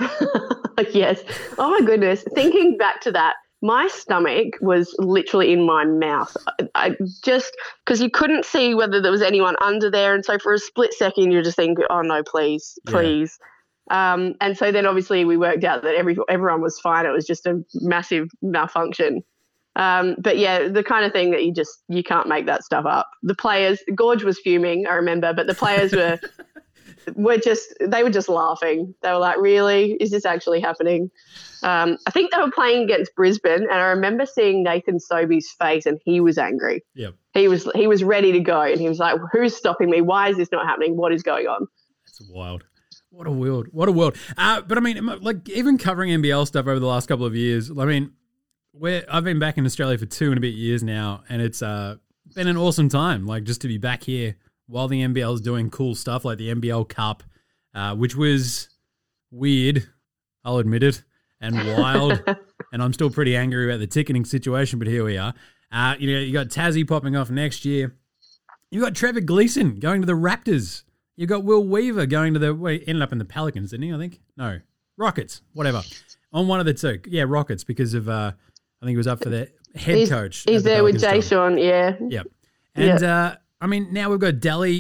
Yes. Oh, my goodness. Thinking back to that, my stomach was literally in my mouth. I just, because you couldn't see whether there was anyone under there. And so for a split second, you're just thinking, oh, no, please. And so then obviously we worked out that everyone was fine. It was just a massive malfunction. But, yeah, the kind of thing that you can't make that stuff up. The players, Gorge was fuming, I remember, but the players were just laughing. They were like, really? Is this actually happening? I think they were playing against Brisbane, and I remember seeing Nathan Sobey's face, and he was angry. Yep. He was ready to go, and he was like, who's stopping me? Why is this not happening? What is going on? That's wild. What a world. But, I mean, like, even covering NBL stuff over the last couple of years, I mean, I've been back in Australia for 2 and a bit years now, and it's been an awesome time, like, just to be back here while the NBL is doing cool stuff like the NBL Cup, which was weird, I'll admit it, and wild. And I'm still pretty angry about the ticketing situation, but here we are. You got Tassie popping off next year. You've got Trevor Gleeson going to the Raptors. You've got Will Weaver going to he ended up in the Pelicans, didn't he, I think? No, Rockets, whatever. On one of the two. Yeah, Rockets, because of, I think he was up for the head coach. He's there with Jay Sean, yeah. Yep. And, I mean, now we've got Delhi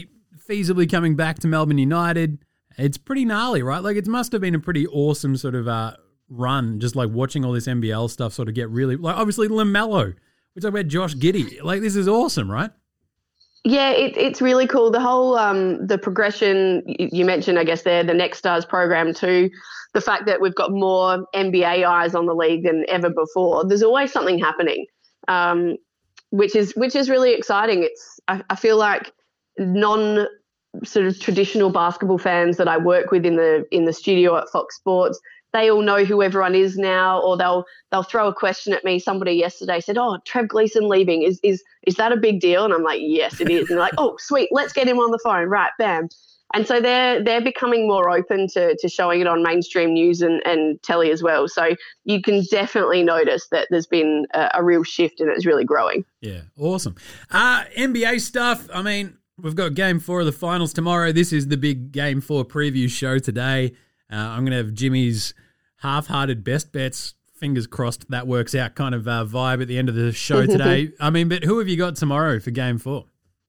feasibly coming back to Melbourne United. It's pretty gnarly, right? Like, it must have been a pretty awesome sort of run, just like watching all this NBL stuff sort of get really, like, obviously LaMelo. We talk about Josh Giddey. Like, this is awesome, right? Yeah, it's really cool. The whole the progression you mentioned, I guess, there, the Next Stars program too, the fact that we've got more NBA eyes on the league than ever before. There's always something happening, which is really exciting. I feel like sort of traditional basketball fans that I work with in the studio at Fox Sports, they all know who everyone is now, or they'll throw a question at me. Somebody yesterday said, "Oh, Trev Gleeson leaving, is that a big deal?" And I'm like, "Yes, it is." And they're like, "Oh, sweet, let's get him on the phone." Right, bam. And so they're becoming more open to showing it on mainstream news and telly as well. So you can definitely notice that there's been a real shift and it's really growing. Yeah, awesome. NBA stuff. I mean, we've got Game 4 of the finals tomorrow. This is the big Game 4 preview show today. I'm going to have Jimmy's half-hearted best bets, fingers crossed that works out kind of vibe at the end of the show today. I mean, but who have you got tomorrow for Game 4?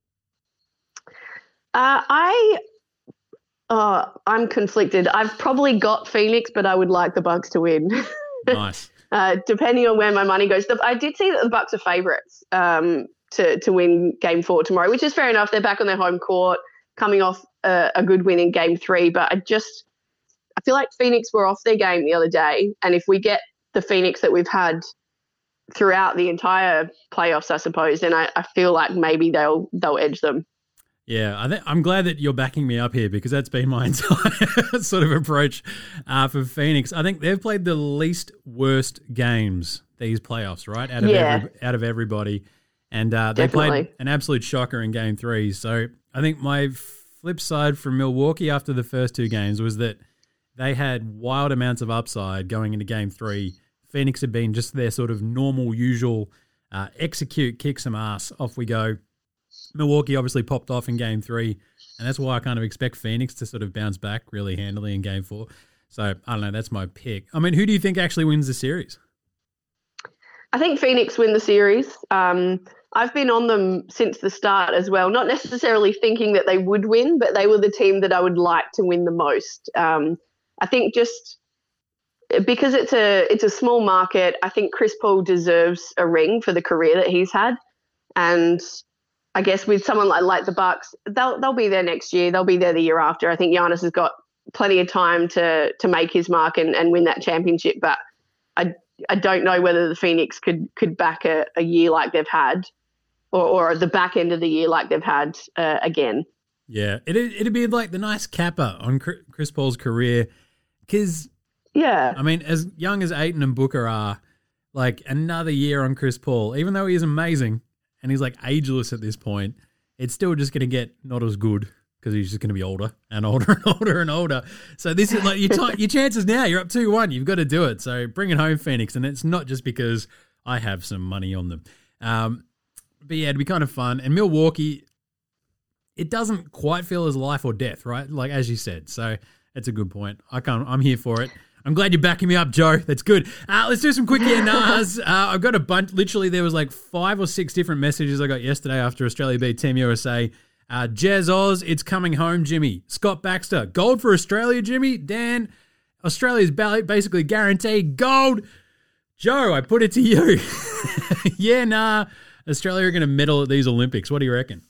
I'm conflicted. I've probably got Phoenix, but I would like the Bucks to win. Nice. Depending on where my money goes. I did see that the Bucks are favourites to win Game 4 tomorrow, which is fair enough. They're back on their home court, coming off a good win in Game 3, but I feel like Phoenix were off their game the other day, and if we get the Phoenix that we've had throughout the entire playoffs, I suppose, then I feel like maybe they'll edge them. Yeah, I'm glad that you're backing me up here, because that's been my entire sort of approach for Phoenix. I think they've played the least worst games these playoffs, right? Out of everybody, and they played an absolute shocker in Game 3. So I think my flip side from Milwaukee after the first two games was that they had wild amounts of upside going into Game 3. Phoenix had been just their sort of normal, usual execute, kick some ass, off we go. Milwaukee obviously popped off in Game 3, and that's why I kind of expect Phoenix to sort of bounce back really handily in Game 4. So, I don't know, that's my pick. I mean, who do you think actually wins the series? I think Phoenix win the series. I've been on them since the start as well, not necessarily thinking that they would win, but they were the team that I would like to win the most. I think just because it's a small market, I think Chris Paul deserves a ring for the career that he's had. And I guess with someone like the Bucks, they'll be there next year. They'll be there the year after. I think Giannis has got plenty of time to make his mark and win that championship. But I don't know whether the Phoenix could back a year like they've had, or the back end of the year like they've had again. Yeah, it'd be like the nice capper on Chris Paul's career. Because, yeah, I mean, as young as Ayton and Booker are, like, another year on Chris Paul, even though he is amazing and he's like ageless at this point, it's still just going to get not as good because he's just going to be older and older and older and older. So this is like your chances now. You're up 2-1. You've got to do it. So bring it home, Phoenix. And it's not just because I have some money on them. But yeah, it'd be kind of fun. And Milwaukee, it doesn't quite feel as life or death, right? Like, as you said. So that's a good point. I'm here for it. I'm glad you're backing me up, Joe. That's good. Let's do some quick yeah-nahs. I've got a bunch. Literally, there was like 5 or 6 different messages I got yesterday after Australia beat Team USA. Jez Oz, it's coming home, Jimmy. Scott Baxter, gold for Australia, Jimmy. Dan, Australia's basically guaranteed gold. Joe, I put it to you. Yeah, nah. Australia are going to medal at these Olympics. What do you reckon?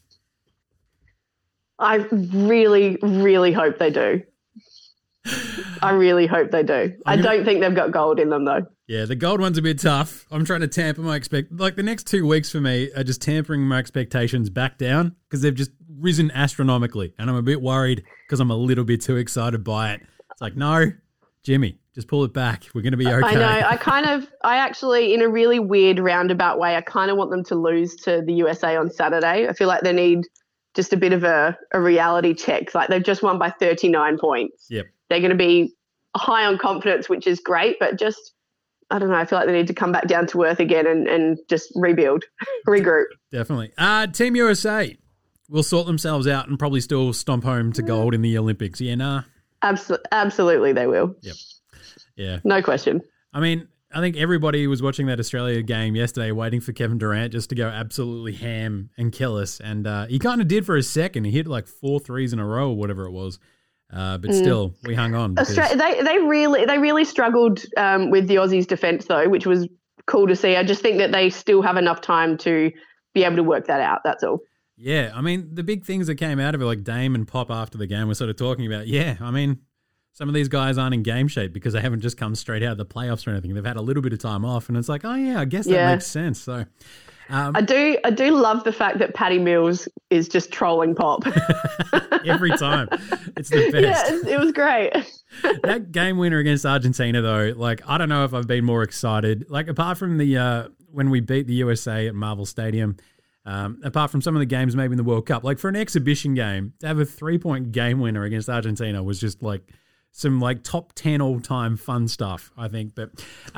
I really, really hope they do. I really hope they do. I don't think they've got gold in them, though. Yeah, the gold one's a bit tough. I'm trying to tamper my like the next 2 weeks for me are just tampering my expectations back down because they've just risen astronomically, and I'm a bit worried because I'm a little bit too excited by it. It's like, no, Jimmy, just pull it back. We're going to be okay. I know. I actually, in a really weird roundabout way, I kind of want them to lose to the USA on Saturday. I feel like they need just a bit of a reality check. Like, they've just won by 39 points. Yep. They're going to be high on confidence, which is great, but just, I don't know, I feel like they need to come back down to earth again and just rebuild, regroup. Definitely. Team USA will sort themselves out and probably still stomp home to gold in the Olympics. Yeah, nah. Absolutely they will. Yep. Yeah. No question. I mean, I think everybody was watching that Australia game yesterday waiting for Kevin Durant just to go absolutely ham and kill us. And he kind of did for a second. He hit like 4 threes in a row or whatever it was. But still, we hung on. They really struggled with the Aussies' defence, though, which was cool to see. I just think that they still have enough time to be able to work that out. That's all. Yeah, I mean, the big things that came out of it, like Dame and Pop after the game, were sort of talking about, I mean, some of these guys aren't in game shape because they haven't just come straight out of the playoffs or anything. They've had a little bit of time off, and it's like, oh yeah, I guess that makes sense. So, I do love the fact that Patty Mills is just trolling Pop every time. It's the best. Yeah, it was great. That game winner against Argentina, though, like I don't know if I've been more excited. Like apart from the when we beat the USA at Marvel Stadium. Apart from some of the games maybe in the World Cup, like for an exhibition game, to have a 3-point game winner against Argentina was just like some like top 10 all-time fun stuff, I think. But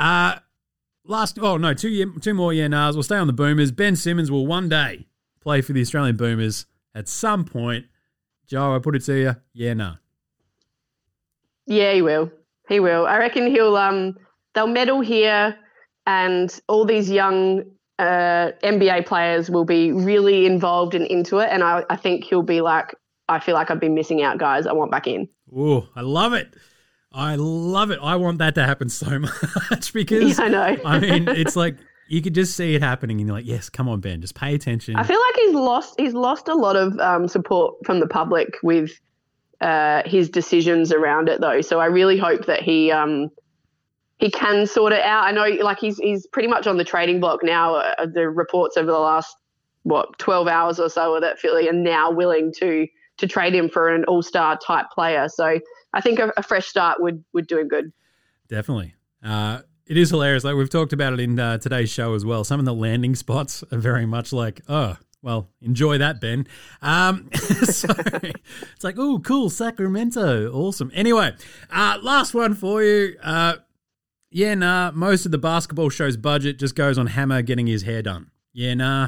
two more yeah-nahs. We'll stay on the Boomers. Ben Simmons will one day play for the Australian Boomers at some point. Joe, I put it to you, yeah-nah. Yeah, he will. He will. I reckon they'll medal here, and all these young NBA players will be really involved and into it, and I think he'll be like, I feel like I've been missing out, guys. I want back in. Oh, I love it. I love it. I want that to happen so much because I know. I mean, it's like you could just see it happening and you're like, yes, come on, Ben, just pay attention. I feel like he's lost a lot of support from the public with his decisions around it, though. So I really hope that he can sort it out. I know, like he's pretty much on the trading block now. The reports over the last 12 hours or so are that Philly are now willing to trade him for an all-star type player. So I think a fresh start would do him good. Definitely. It is hilarious. Like we've talked about it in today's show as well. Some of the landing spots are very much like, oh, well, enjoy that, Ben. So it's like, oh, cool, Sacramento. Awesome. Anyway, last one for you. Most of the basketball show's budget just goes on Hammer getting his hair done. Yeah, nah.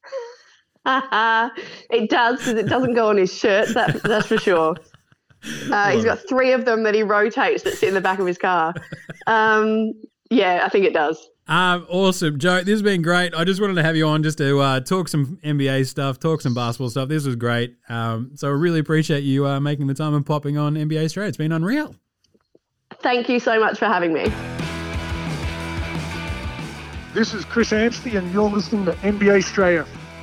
It does, because it doesn't go on his shirt, that's for sure. He's got 3 of them that he rotates that sit in the back of his car. Yeah, I think it does. Awesome. Joe, this has been great. I just wanted to have you on just to talk some NBA stuff, talk some basketball stuff. This was great. So I really appreciate you making the time and popping on NBA Straight. It's been unreal. Thank you so much for having me. This is Chris Anstey, and you're listening to NBA Australia.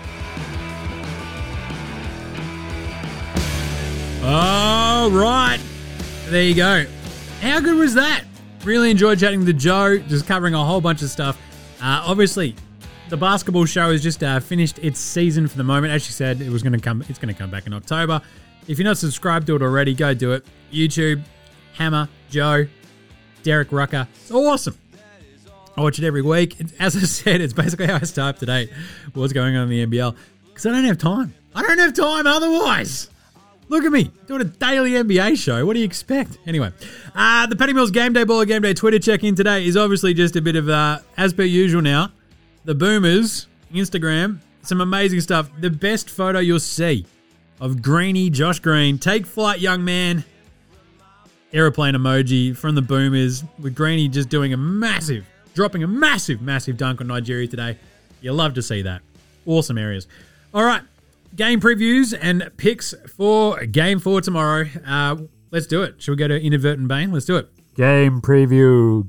All right. There you go. How good was that? Really enjoyed chatting to Joe, just covering a whole bunch of stuff. Obviously, the basketball show has just finished its season for the moment. As she said, it's going to come back in October. If you're not subscribed to it already, go do it. YouTube, Hammer, Joe, Derek Rucker. It's awesome. I watch it every week. As I said, it's basically how I stay up to date with what's going on in the NBL because I don't have time. I don't have time otherwise. Look at me, doing a daily NBA show. What do you expect? Anyway, the Patty Mills Game Day Baller Game Day Twitter check-in today is obviously just a bit of, as per usual now, the Boomers, Instagram, some amazing stuff. The best photo you'll see of Greeny, Josh Green, take flight, young man. Aeroplane emoji from the Boomers with Greeny just doing dropping a massive dunk on Nigeria today. You'll love to see that. Awesome areas. All right. Game previews and picks for Game 4 tomorrow. Let's do it. Should we go to Inadvertent Bane? Let's do it. Game preview.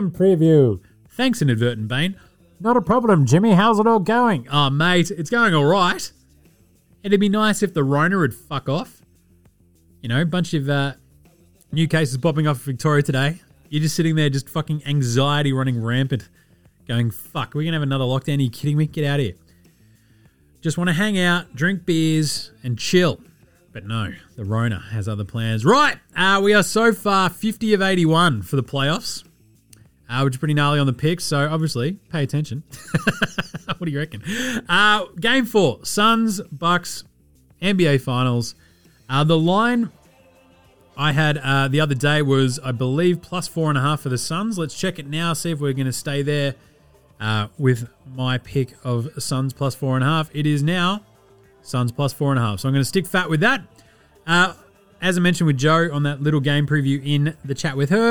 Thanks, Inadvertent Bane. Not a problem, Jimmy. How's it all going? Oh, mate, it's going all right. It'd be nice if the Rona would fuck off. You know, a bunch of new cases popping off in Victoria today. You're just sitting there, just fucking anxiety running rampant, going, fuck, we're going to have another lockdown? Are you kidding me? Get out of here. Just want to hang out, drink beers, and chill. But no, the Rona has other plans. Right, we are so far 50 of 81 for the playoffs, which is pretty gnarly on the picks, so obviously, pay attention. What do you reckon? Game 4, Suns, Bucks, NBA Finals. The line I had the other day was, I believe, plus 4.5 for the Suns. Let's check it now, see if we're going to stay there. With my pick of Suns plus 4.5. It is now Suns plus 4.5. So I'm going to stick fat with that. As I mentioned with Joe on that little game preview in the chat with her,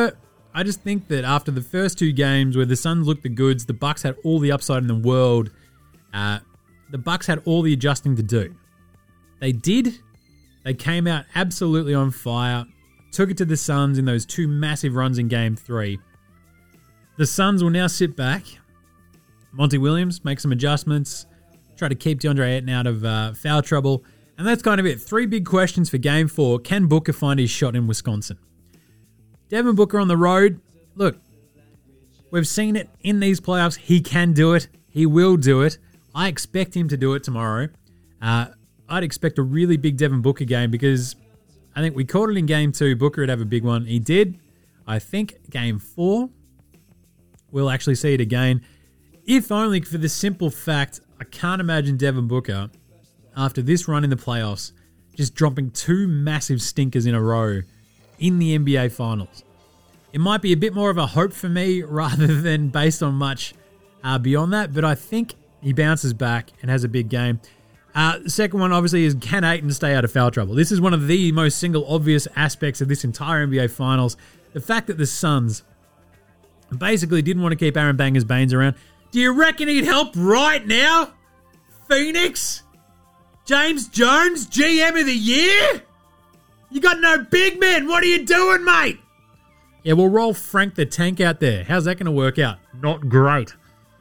I just think that after the first two games where the Suns looked the goods, the Bucks had all the upside in the world. The Bucks had all the adjusting to do. They did. They came out absolutely on fire. Took it to the Suns in those two massive runs in Game 3. The Suns will now sit back. Monty Williams make some adjustments. Try to keep DeAndre Ayton out of foul trouble. And that's kind of it. 3 big questions for Game 4. Can Booker find his shot in Wisconsin? Devin Booker on the road. Look, we've seen it in these playoffs. He can do it. He will do it. I expect him to do it tomorrow. I'd expect a really big Devin Booker game because I think we called it in Game 2. Booker would have a big one. He did. I think Game 4, we'll actually see it again. If only for the simple fact, I can't imagine Devin Booker, after this run in the playoffs, just dropping 2 massive stinkers in a row in the NBA Finals. It might be a bit more of a hope for me rather than based on much beyond that, but I think he bounces back and has a big game. The second one, obviously, is can Ayton stay out of foul trouble? This is one of the most single obvious aspects of this entire NBA Finals. The fact that the Suns basically didn't want to keep Aaron Bangers Baines around. Do you reckon he'd help right now? Phoenix? James Jones, GM of the year? You got no big men. What are you doing, mate? Yeah, we'll roll Frank the Tank out there. How's that going to work out? Not great.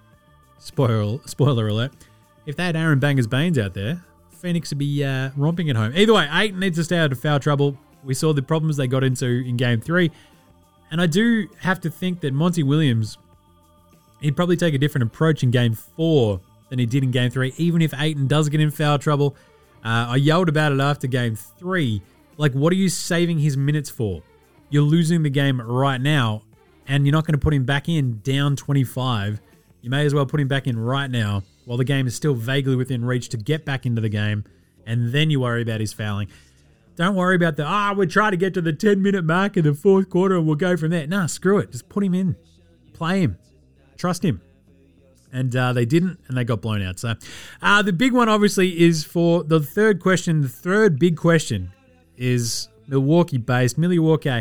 Spoiler alert. If they had Aaron Bangers Baines out there, Phoenix would be romping at home. Either way, Ayton needs to stay out of foul trouble. We saw the problems they got into in Game 3. And I do have to think that Monty Williams, he'd probably take a different approach in Game 4 than he did in Game 3, even if Ayton does get in foul trouble. I yelled about it after Game 3. Like, what are you saving his minutes for? You're losing the game right now, and you're not going to put him back in down 25. You may as well put him back in right now while the game is still vaguely within reach to get back into the game, and then you worry about his fouling. Don't worry about we'll try to get to the 10-minute mark in the fourth quarter and we'll go from there. Nah, screw it. Just put him in. Play him. Trust him. And they didn't, and they got blown out. So the big one, obviously, is for the third question. The third big question is Milwaukee-based. Milwaukee.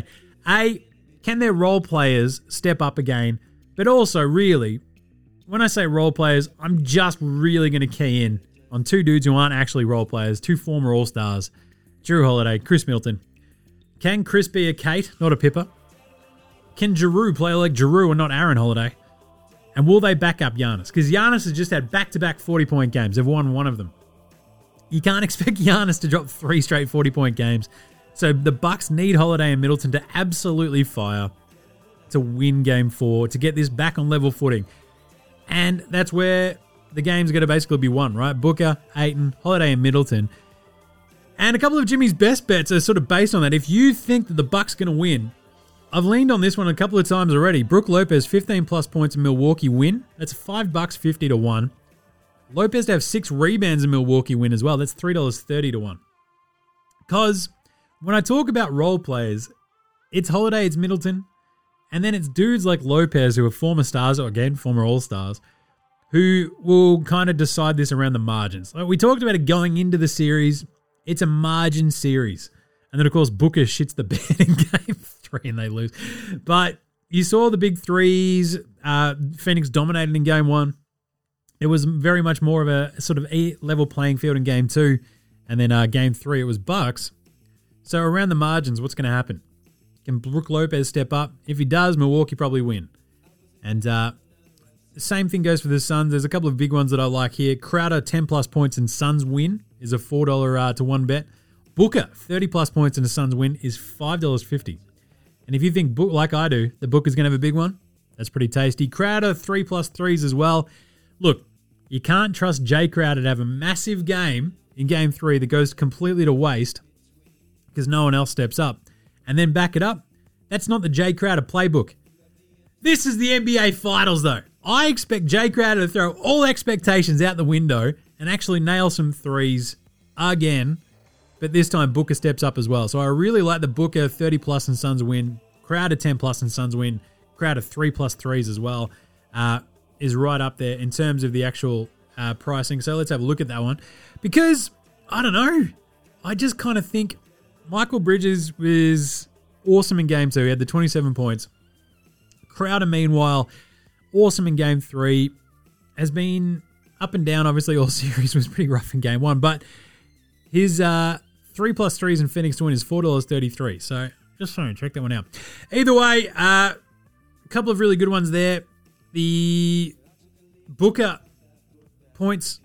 Can their role players step up again? But also, really, when I say role players, I'm just really going to key in on 2 dudes who aren't actually role players, 2 former All-Stars, Jrue Holiday, Chris Middleton. Can Chris be a Kate, not a Pippa? Can Jrue play like Jrue and not Aaron Holiday? And will they back up Giannis? Because Giannis has just had back-to-back 40-point games. They've won one of them. You can't expect Giannis to drop 3 straight 40-point games. So the Bucks need Holiday and Middleton to absolutely fire to win Game 4, to get this back on level footing. And that's where the game's going to basically be won, right? Booker, Ayton, Holiday, and Middleton. And a couple of Jimmy's best bets are sort of based on that. If you think that the Bucks going to win, I've leaned on this one a couple of times already. Brook Lopez, 15-plus points in Milwaukee win. That's $5 50 to 1. Lopez to have 6 rebounds in Milwaukee win as well. That's $3.30 to 1. Because when I talk about role players, it's Holiday, it's Middleton, and then it's dudes like Lopez who are former stars, or again, former All-Stars, who will kind of decide this around the margins. Like we talked about it going into the series. It's a margin series. And then, of course, Booker shits the bed in Game 3 and they lose. But you saw the big threes. Phoenix dominated in Game 1. It was very much more of a sort of level playing field in Game 2. And then Game 3, it was Bucks. So around the margins, what's going to happen? Can Brook Lopez step up? If he does, Milwaukee probably win. And the same thing goes for the Suns. There's a couple of big ones that I like here. Crowder, 10-plus points and Suns win is a $4 to 1 bet. Booker, 30-plus points and the Suns win is $5.50. And if you think, like I do, the Booker's going to have a big one, that's pretty tasty. Crowder, 3+ threes as well. Look, you can't trust Jay Crowder to have a massive game in Game 3 that goes completely to waste because no one else steps up. And then back it up. That's not the Jay Crowder playbook. This is the NBA Finals, though. I expect Jay Crowder to throw all expectations out the window and actually nail some threes again. But this time, Booker steps up as well. So I really like the Booker 30-plus and Suns win. Crowder 10-plus and Suns win. Crowder 3+ threes as well is right up there in terms of the actual pricing. So let's have a look at that one. Because, I don't know, I just kind of think Michael Bridges was awesome in Game 2. He had the 27 points. Crowder, meanwhile, awesome in Game 3. Has been up and down, obviously, all series. Was pretty rough in Game 1. But his 3+3s in Phoenix to win is $4.33. So just trying to check that one out. Either way, a couple of really good ones there. The Booker points,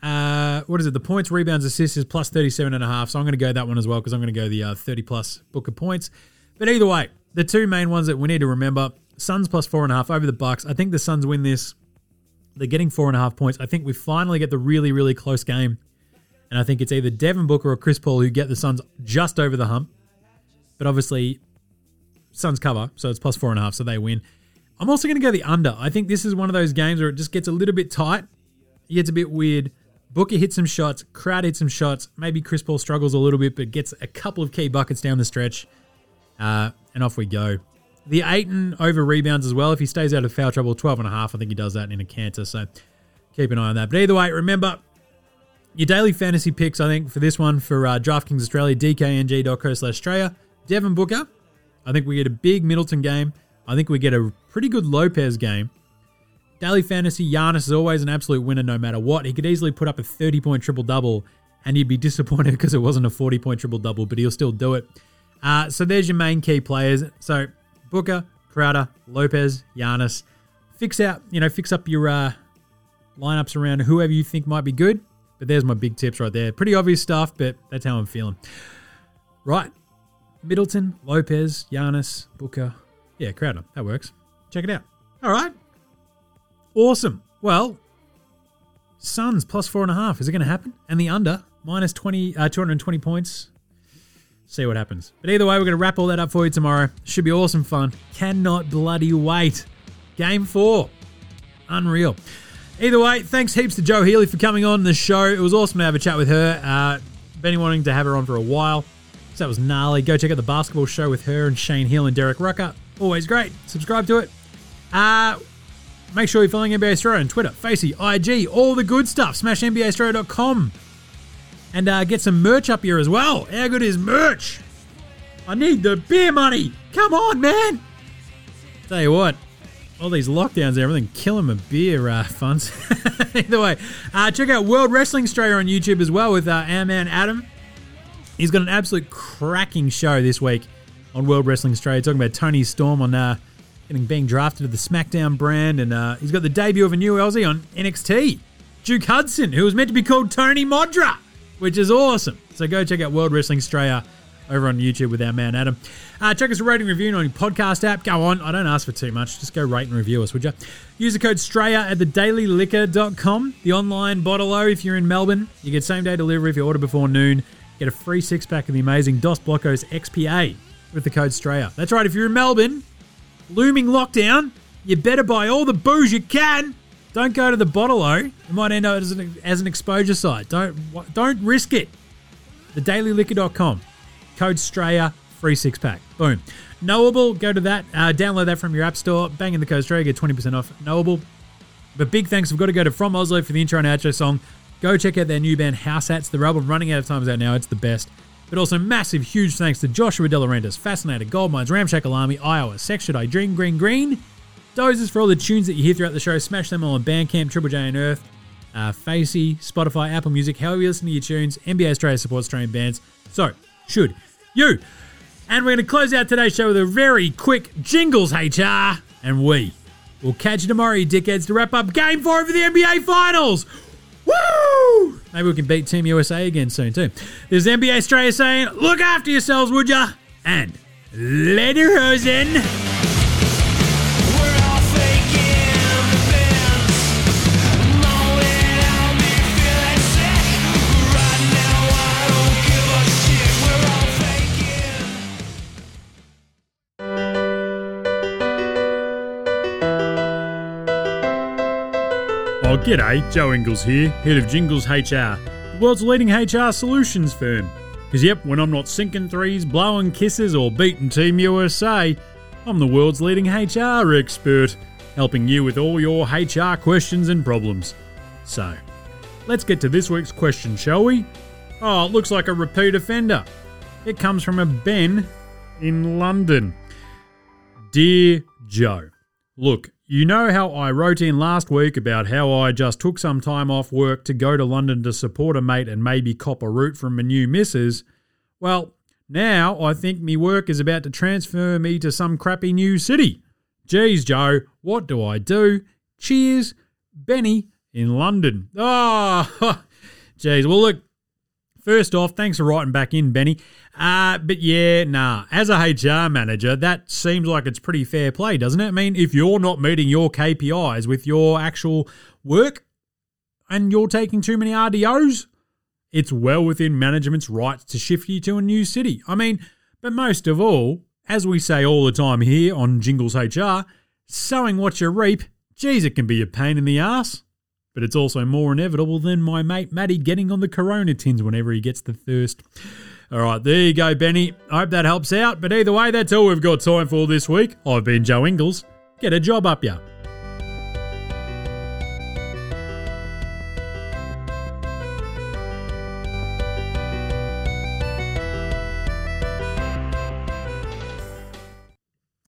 the points, rebounds, assists is plus 37.5. So I'm going to go that one as well because I'm going to go the 30+ Booker points. But either way, the two main ones that we need to remember, Suns plus 4.5 over the Bucks. I think the Suns win this. They're getting 4.5 points. I think we finally get the really, really close game. And I think it's either Devin Booker or Chris Paul who get the Suns just over the hump. But obviously, Suns cover, so it's plus 4.5, so they win. I'm also going to go the under. I think this is one of those games where it just gets a little bit tight. It gets a bit weird. Booker hits some shots. Crowder hits some shots. Maybe Chris Paul struggles a little bit, but gets a couple of key buckets down the stretch. And off we go. The Ayton over rebounds as well. If he stays out of foul trouble, 12.5. I think he does that in a canter, so keep an eye on that. But either way, remember, your daily fantasy picks, I think, for this one, for DraftKings Australia, dkng.co/Australia. Devin Booker. I think we get a big Middleton game. I think we get a pretty good Lopez game. Daily fantasy, Giannis is always an absolute winner no matter what. He could easily put up a 30-point triple-double, and you'd be disappointed because it wasn't a 40-point triple-double, but he'll still do it. So there's your main key players. So Booker, Crowder, Lopez, Giannis. Fix up your lineups around whoever you think might be good. But there's my big tips right there. Pretty obvious stuff, but that's how I'm feeling. Right. Middleton, Lopez, Giannis, Booker. Yeah, Crowder. That works. Check it out. All right. Awesome. Well, Suns plus 4.5. Is it going to happen? And the under, minus 220 points. See what happens. But either way, we're going to wrap all that up for you tomorrow. Should be awesome fun. Cannot bloody wait. Game 4. Unreal. Either way, thanks heaps to Joe Healy for coming on the show. It was awesome to have a chat with her. Been wanting to have her on for a while. So that was gnarly. Go check out the basketball show with her and Shane Hill and Derek Rucker. Always great. Subscribe to it. Make sure you're following NBA Australia on Twitter, Facey, IG, all the good stuff. Smash NBAaustralia.com. And get some merch up here as well. How good is merch? I need the beer money. Come on, man. Tell you what, all these lockdowns and everything, killing my beer funds. Either way, check out World Wrestling Australia on YouTube as well with our man Adam. He's got an absolute cracking show this week on World Wrestling Australia, talking about Tony Storm on being drafted to the SmackDown brand, and he's got the debut of a new Aussie on NXT, Duke Hudson, who was meant to be called Tony Modra, which is awesome. So go check out World Wrestling Australia over on YouTube with our man Adam. Check us a rating review on your podcast app. Go on, I don't ask for too much. Just go rate and review us, would you? Use the code STRAYA at thedailyliquor.com, the online bottle-o if you're in Melbourne. You get same-day delivery if you order before noon. Get a free 6-pack of the amazing Dos Blocos XPA with the code STRAYA. That's right, if you're in Melbourne, looming lockdown, you better buy all the booze you can. Don't go to the bottle-o. It might end up as an exposure site. Don't risk it. Thedailyliquor.com. Code STRAYA, free 6-pack. Boom. Knowable, go to that. Download that from your app store. Bang in the code STRAYA, get 20% off Knowable. But big thanks. We've got to go to From Oslo for the intro and outro song. Go check out their new band, House Hats. Their album running out of times out now. It's the best. But also massive, huge thanks to Joshua De Laurentiis, Fascinator, Goldmines, Ramshackle Army, Iowa, Sex Should I Dream, Green, Dozers for all the tunes that you hear throughout the show. Smash them all on Bandcamp, Triple J and Earth, Facey, Spotify, Apple Music, however you listen to your tunes. NBA Australia supports Australian bands. So, should you. And we're going to close out today's show with a very quick Jingles HR. And we will catch you tomorrow, you dickheads, to wrap up Game 4 for the NBA Finals. Woo! Maybe we can beat Team USA again soon too. There's NBA Australia saying, look after yourselves, would ya? And later, Hosen. Oh, g'day, Joe Ingles here, head of Jingles HR, the world's leading HR solutions firm. Because yep, when I'm not sinking threes, blowing kisses or beating Team USA, I'm the world's leading HR expert, helping you with all your HR questions and problems. So, let's get to this week's question, shall we? Oh, it looks like a repeat offender. It comes from a Ben in London. Dear Joe, Look, you know how I wrote in last week about how I just took some time off work to go to London to support a mate and maybe cop a root from my new missus? Well, now I think me work is about to transfer me to some crappy new city. Geez, Joe, what do I do? Cheers, Benny in London. Oh, geez. Well, look, first off, thanks for writing back in, Benny. But yeah, as a HR manager, that seems like it's pretty fair play, doesn't it? I mean, if you're not meeting your KPIs with your actual work and you're taking too many RDOs, it's well within management's rights to shift you to a new city. I mean, but most of all, as we say all the time here on Jingles HR, sowing what you reap, geez, it can be a pain in the ass. But it's also more inevitable than my mate Matty getting on the Corona tins whenever he gets the thirst. All right, there you go, Benny. I hope that helps out. But either way, that's all we've got time for this week. I've been Joe Ingles. Get a job up ya.